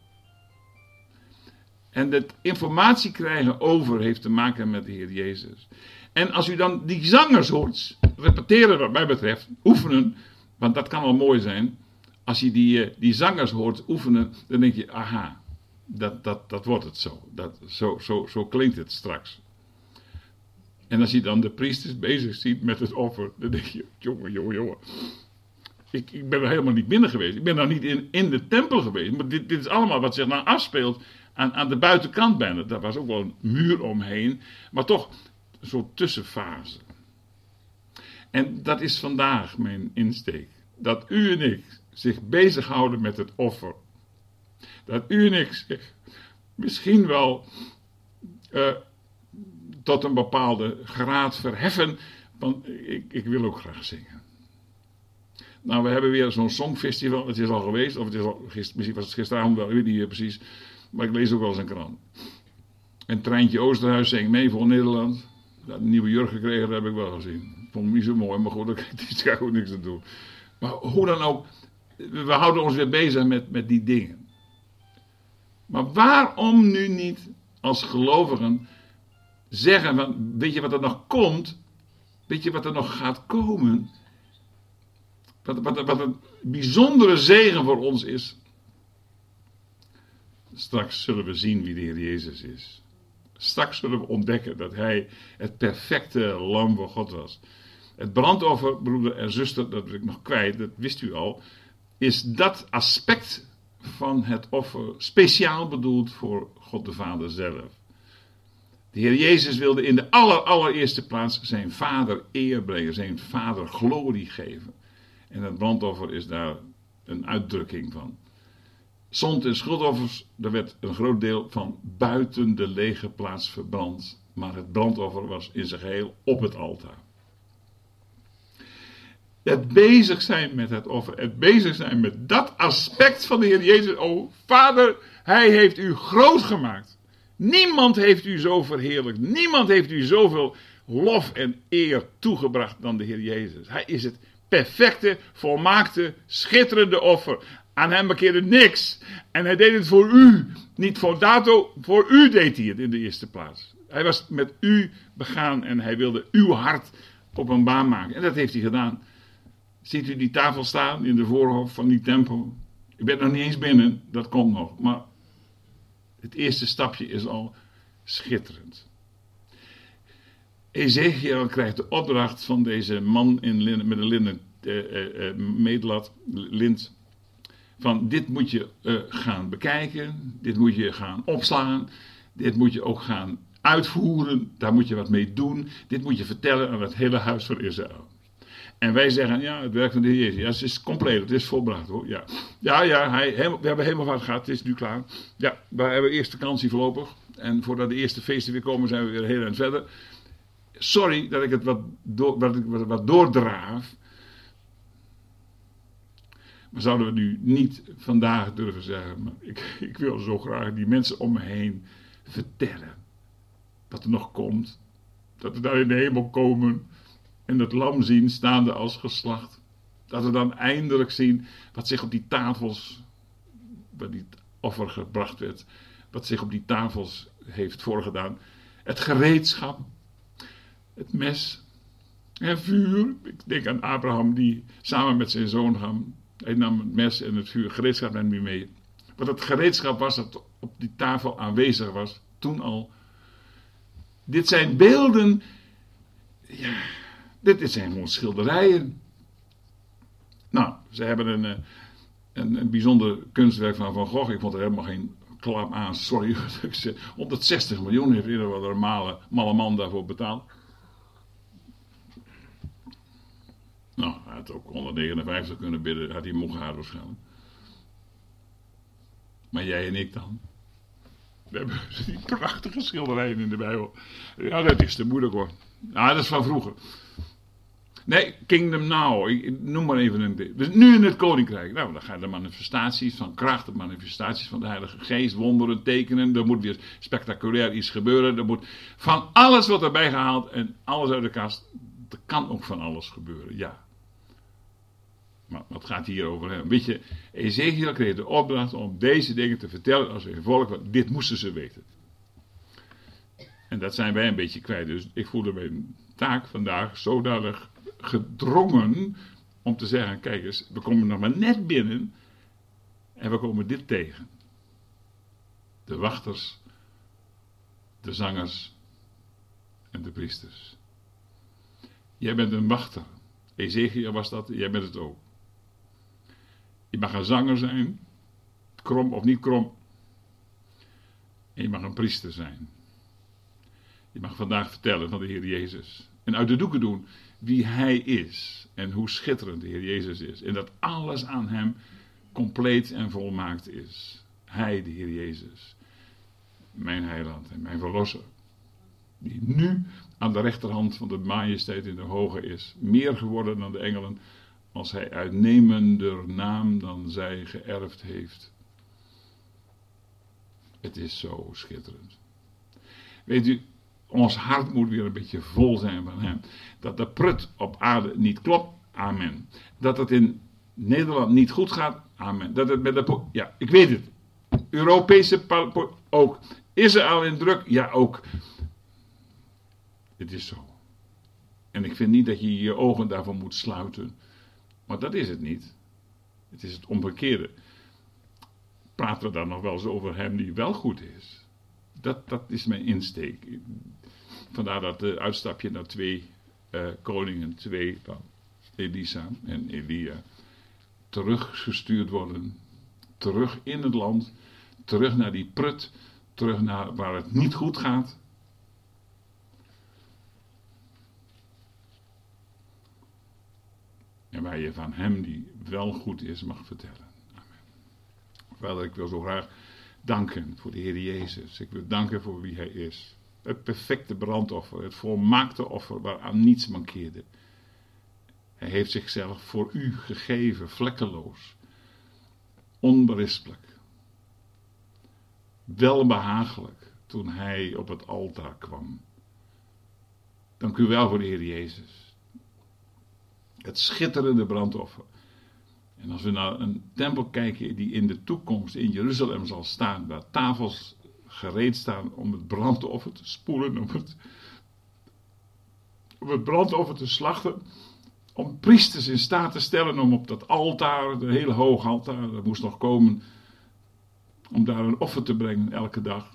En dat informatie krijgen over heeft te maken met de Heer Jezus. En als u dan die zangers hoort, repeteren wat mij betreft, oefenen, want dat kan al mooi zijn. Als je die, die zangers hoort oefenen, dan denk je, aha, dat, dat, dat wordt het zo. Dat, zo, zo. Zo klinkt het straks. En als je dan de priesters bezig ziet met het offer, dan denk je, jongen, jongen, jongen. Ik, ik ben er helemaal niet binnen geweest. Ik ben daar niet in, in de tempel geweest. Maar dit, dit is allemaal wat zich nou afspeelt aan, aan de buitenkant bijna. Daar was ook wel een muur omheen. Maar toch een soort tussenfase. En dat is vandaag mijn insteek. Dat u en ik zich bezighouden met het offer. Dat u en ik zich misschien wel uh, tot een bepaalde graad verheffen. Want ik, ik wil ook graag zingen. Nou, we hebben weer zo'n songfestival. Het is al geweest, of het is al, gister, misschien was het gisteravond wel, ik weet niet meer precies. Maar ik lees ook wel eens een krant. En Treintje Oosterhuis zingt mee voor Nederland. Dat een nieuwe jurk gekregen, dat heb ik wel gezien. Ik vond hem niet zo mooi, maar goed, daar ga ik ook niks aan doen. Maar hoe dan ook, we houden ons weer bezig met, met die dingen. Maar waarom nu niet als gelovigen zeggen, van, weet je wat er nog komt? Weet je wat er nog gaat komen? Wat, wat, wat een bijzondere zegen voor ons is. Straks zullen we zien wie de Heer Jezus is. Straks zullen we ontdekken dat Hij het perfecte lam van God was. Het brandoffer, broeder en zuster, dat wil ik nog kwijt, dat wist u al, is dat aspect van het offer speciaal bedoeld voor God de Vader zelf. De Heer Jezus wilde in de aller, allereerste plaats zijn Vader eer brengen, zijn Vader glorie geven. En het brandoffer is daar een uitdrukking van. Zond- en schuldoffers, daar werd een groot deel van buiten de lege plaats verbrand. Maar het brandoffer was in zijn geheel op het altaar. Het bezig zijn met het offer. Het bezig zijn met dat aspect van de Heer Jezus. O Vader, Hij heeft u groot gemaakt. Niemand heeft u zo verheerlijkt. Niemand heeft u zoveel lof en eer toegebracht dan de Heer Jezus. Hij is het perfecte, volmaakte, schitterende offer. Aan hem bekeerde niks. En hij deed het voor u. Niet voor dato, voor u deed hij het in de eerste plaats. Hij was met u begaan en hij wilde uw hart openbaar maken. En dat heeft hij gedaan. Ziet u die tafel staan in de voorhof van die tempel? U bent nog niet eens binnen, dat komt nog. Maar het eerste stapje is al schitterend. Ezekiel krijgt de opdracht van deze man in linnen, met een linnen uh, uh, uh, meetlat, lint. Van dit moet je uh, gaan bekijken, dit moet je gaan opslaan, dit moet je ook gaan uitvoeren, daar moet je wat mee doen, dit moet je vertellen aan het hele huis van Israël. En wij zeggen, ja, het werk van de Heer Jezus, ja, het is compleet, het is volbracht hoor. Ja, ja, ja hij, we hebben helemaal wat gehad, het is nu klaar. Ja, we hebben eerst vakantie voorlopig en voordat de eerste feesten weer komen zijn we weer heel eind verder. Sorry dat ik het wat, door, wat, ik wat doordraaf. Maar zouden we nu niet vandaag durven zeggen, maar ik, ik wil zo graag die mensen om me heen vertellen. Dat er nog komt. Dat we daar in de hemel komen en het lam zien staande als geslacht. Dat we dan eindelijk zien wat zich op die tafels, waar die offer gebracht werd, wat zich op die tafels heeft voorgedaan. Het gereedschap, het mes en vuur. Ik denk aan Abraham die samen met zijn zoon gaan. Hij nam het mes en het vuur, gereedschap nam hij mee. Wat het gereedschap was dat op die tafel aanwezig was, toen al. Dit zijn beelden, ja, dit zijn gewoon schilderijen. Nou, ze hebben een, een, een bijzonder kunstwerk van Van Gogh. Ik vond er helemaal geen klap aan, sorry. honderdzestig miljoen heeft ieder wat een male, malle man daarvoor betaald. Nou, hij had ook honderdnegenenvijftig kunnen bidden, had hij mogen haar waarschijnlijk. Maar jij en ik dan? We hebben die prachtige schilderijen in de Bijbel. Ja, dat is te moeilijk hoor. Nou, dat is van vroeger. Nee, Kingdom Now. Ik noem maar even een ding. Dus nu in het koninkrijk. Nou, dan gaan de manifestaties van kracht, de manifestaties van de Heilige Geest, wonderen, tekenen. Er moet weer spectaculair iets gebeuren. Er moet van alles wat erbij gehaald en alles uit de kast. Er kan ook van alles gebeuren, ja. Maar wat gaat hier over hebben? Weet je, Ezekiel kreeg de opdracht om deze dingen te vertellen als zijn volk, want dit moesten ze weten. En dat zijn wij een beetje kwijt. Dus ik voelde mijn taak vandaag zodanig gedrongen om te zeggen, kijk eens, we komen nog maar net binnen en we komen dit tegen. De wachters, de zangers en de priesters. Jij bent een wachter. Ezekiel was dat, jij bent het ook. Je mag een zanger zijn, krom of niet krom. En je mag een priester zijn. Je mag vandaag vertellen van de Heer Jezus. En uit de doeken doen wie Hij is. En hoe schitterend de Heer Jezus is. En dat alles aan Hem compleet en volmaakt is. Hij, de Heer Jezus. Mijn heiland en mijn verlosser. Die nu aan de rechterhand van de majesteit in de hoge is. Meer geworden dan de engelen. Als hij uitnemender naam dan zij geërfd heeft. Het is zo schitterend. Weet u, ons hart moet weer een beetje vol zijn van hem. Dat de prut op aarde niet klopt, amen. Dat het in Nederland niet goed gaat, amen. Dat het met de, po- ja, ik weet het. Europese, po- ook. Israël in druk, ja ook. Het is zo. En ik vind niet dat je je ogen daarvoor moet sluiten. Maar dat is het niet. Het is het omgekeerde. Praten we dan nog wel eens over hem die wel goed is. Dat, dat is mijn insteek. Vandaar dat de uitstapje naar twee uh, koningen, twee van Elisa en Elia, teruggestuurd worden. Terug in het land. Terug naar die prut. Terug naar waar het niet goed gaat. En waar je van hem die wel goed is mag vertellen. Amen. Vader, ik wil zo graag danken voor de Heer Jezus. Ik wil danken voor wie Hij is. Het perfecte brandoffer. Het volmaakte offer waaraan niets mankeerde. Hij heeft zichzelf voor u gegeven, vlekkeloos, onberispelijk, welbehagelijk toen hij op het altaar kwam. Dank u wel voor de Heer Jezus. Het schitterende brandoffer. En als we naar een tempel kijken die in de toekomst in Jeruzalem zal staan, waar tafels gereed staan om het brandoffer te spoelen, om het, om het brandoffer te slachten, om priesters in staat te stellen om op dat altaar, een hele hoog altaar, dat moest nog komen, om daar een offer te brengen elke dag.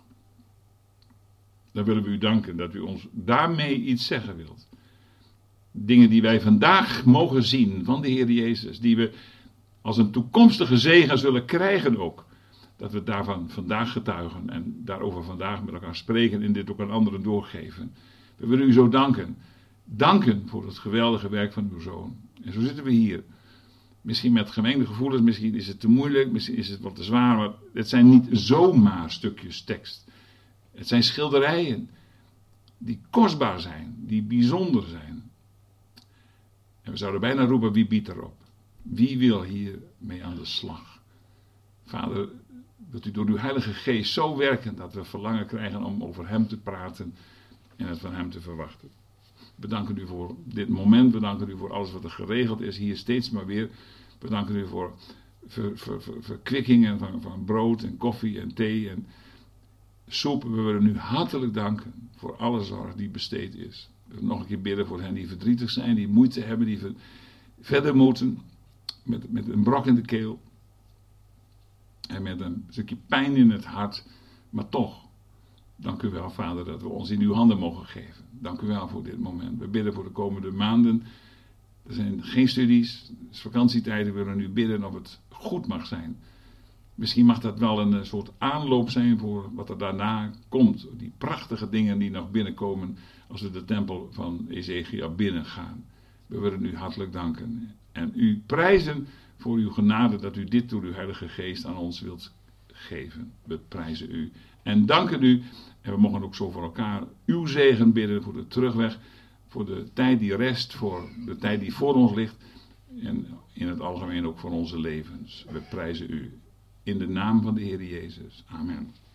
Dan willen we u danken dat u ons daarmee iets zeggen wilt. Dingen die wij vandaag mogen zien van de Heer Jezus, die we als een toekomstige zegen zullen krijgen ook. Dat we daarvan vandaag getuigen en daarover vandaag met elkaar spreken en dit ook aan anderen doorgeven. We willen u zo danken. Danken voor het geweldige werk van uw Zoon. En zo zitten we hier. Misschien met gemengde gevoelens, misschien is het te moeilijk, misschien is het wat te zwaar, maar het zijn niet zomaar stukjes tekst. Het zijn schilderijen die kostbaar zijn, die bijzonder zijn. En we zouden bijna roepen, wie biedt erop? Wie wil hier mee aan de slag? Vader, wilt u door uw Heilige Geest zo werken dat we verlangen krijgen om over hem te praten en het van hem te verwachten. We danken u voor dit moment, we danken u voor alles wat er geregeld is hier steeds maar weer. We danken u voor ver, ver, ver, verkwikkingen van, van brood en koffie en thee en soep. We willen u hartelijk danken voor alle zorg die besteed is. We willen nog een keer bidden voor hen die verdrietig zijn, die moeite hebben, die ver, verder moeten met, met een brok in de keel en met een stukje pijn in het hart, maar toch. Dank u wel, Vader, dat we ons in uw handen mogen geven. Dank u wel voor dit moment. We bidden voor de komende maanden. Er zijn geen studies, het is vakantietijden. We willen nu bidden of het goed mag zijn. Misschien mag dat wel een soort aanloop zijn voor wat er daarna komt. Die prachtige dingen die nog binnenkomen als we de tempel van Ezekiel binnengaan. We willen u hartelijk danken. En u prijzen voor uw genade dat u dit door uw Heilige Geest aan ons wilt geven. We prijzen u. En danken u. En we mogen ook zo voor elkaar uw zegen bidden voor de terugweg. Voor de tijd die rest. Voor de tijd die voor ons ligt. En in het algemeen ook voor onze levens. We prijzen u. In de naam van de Heer Jezus. Amen.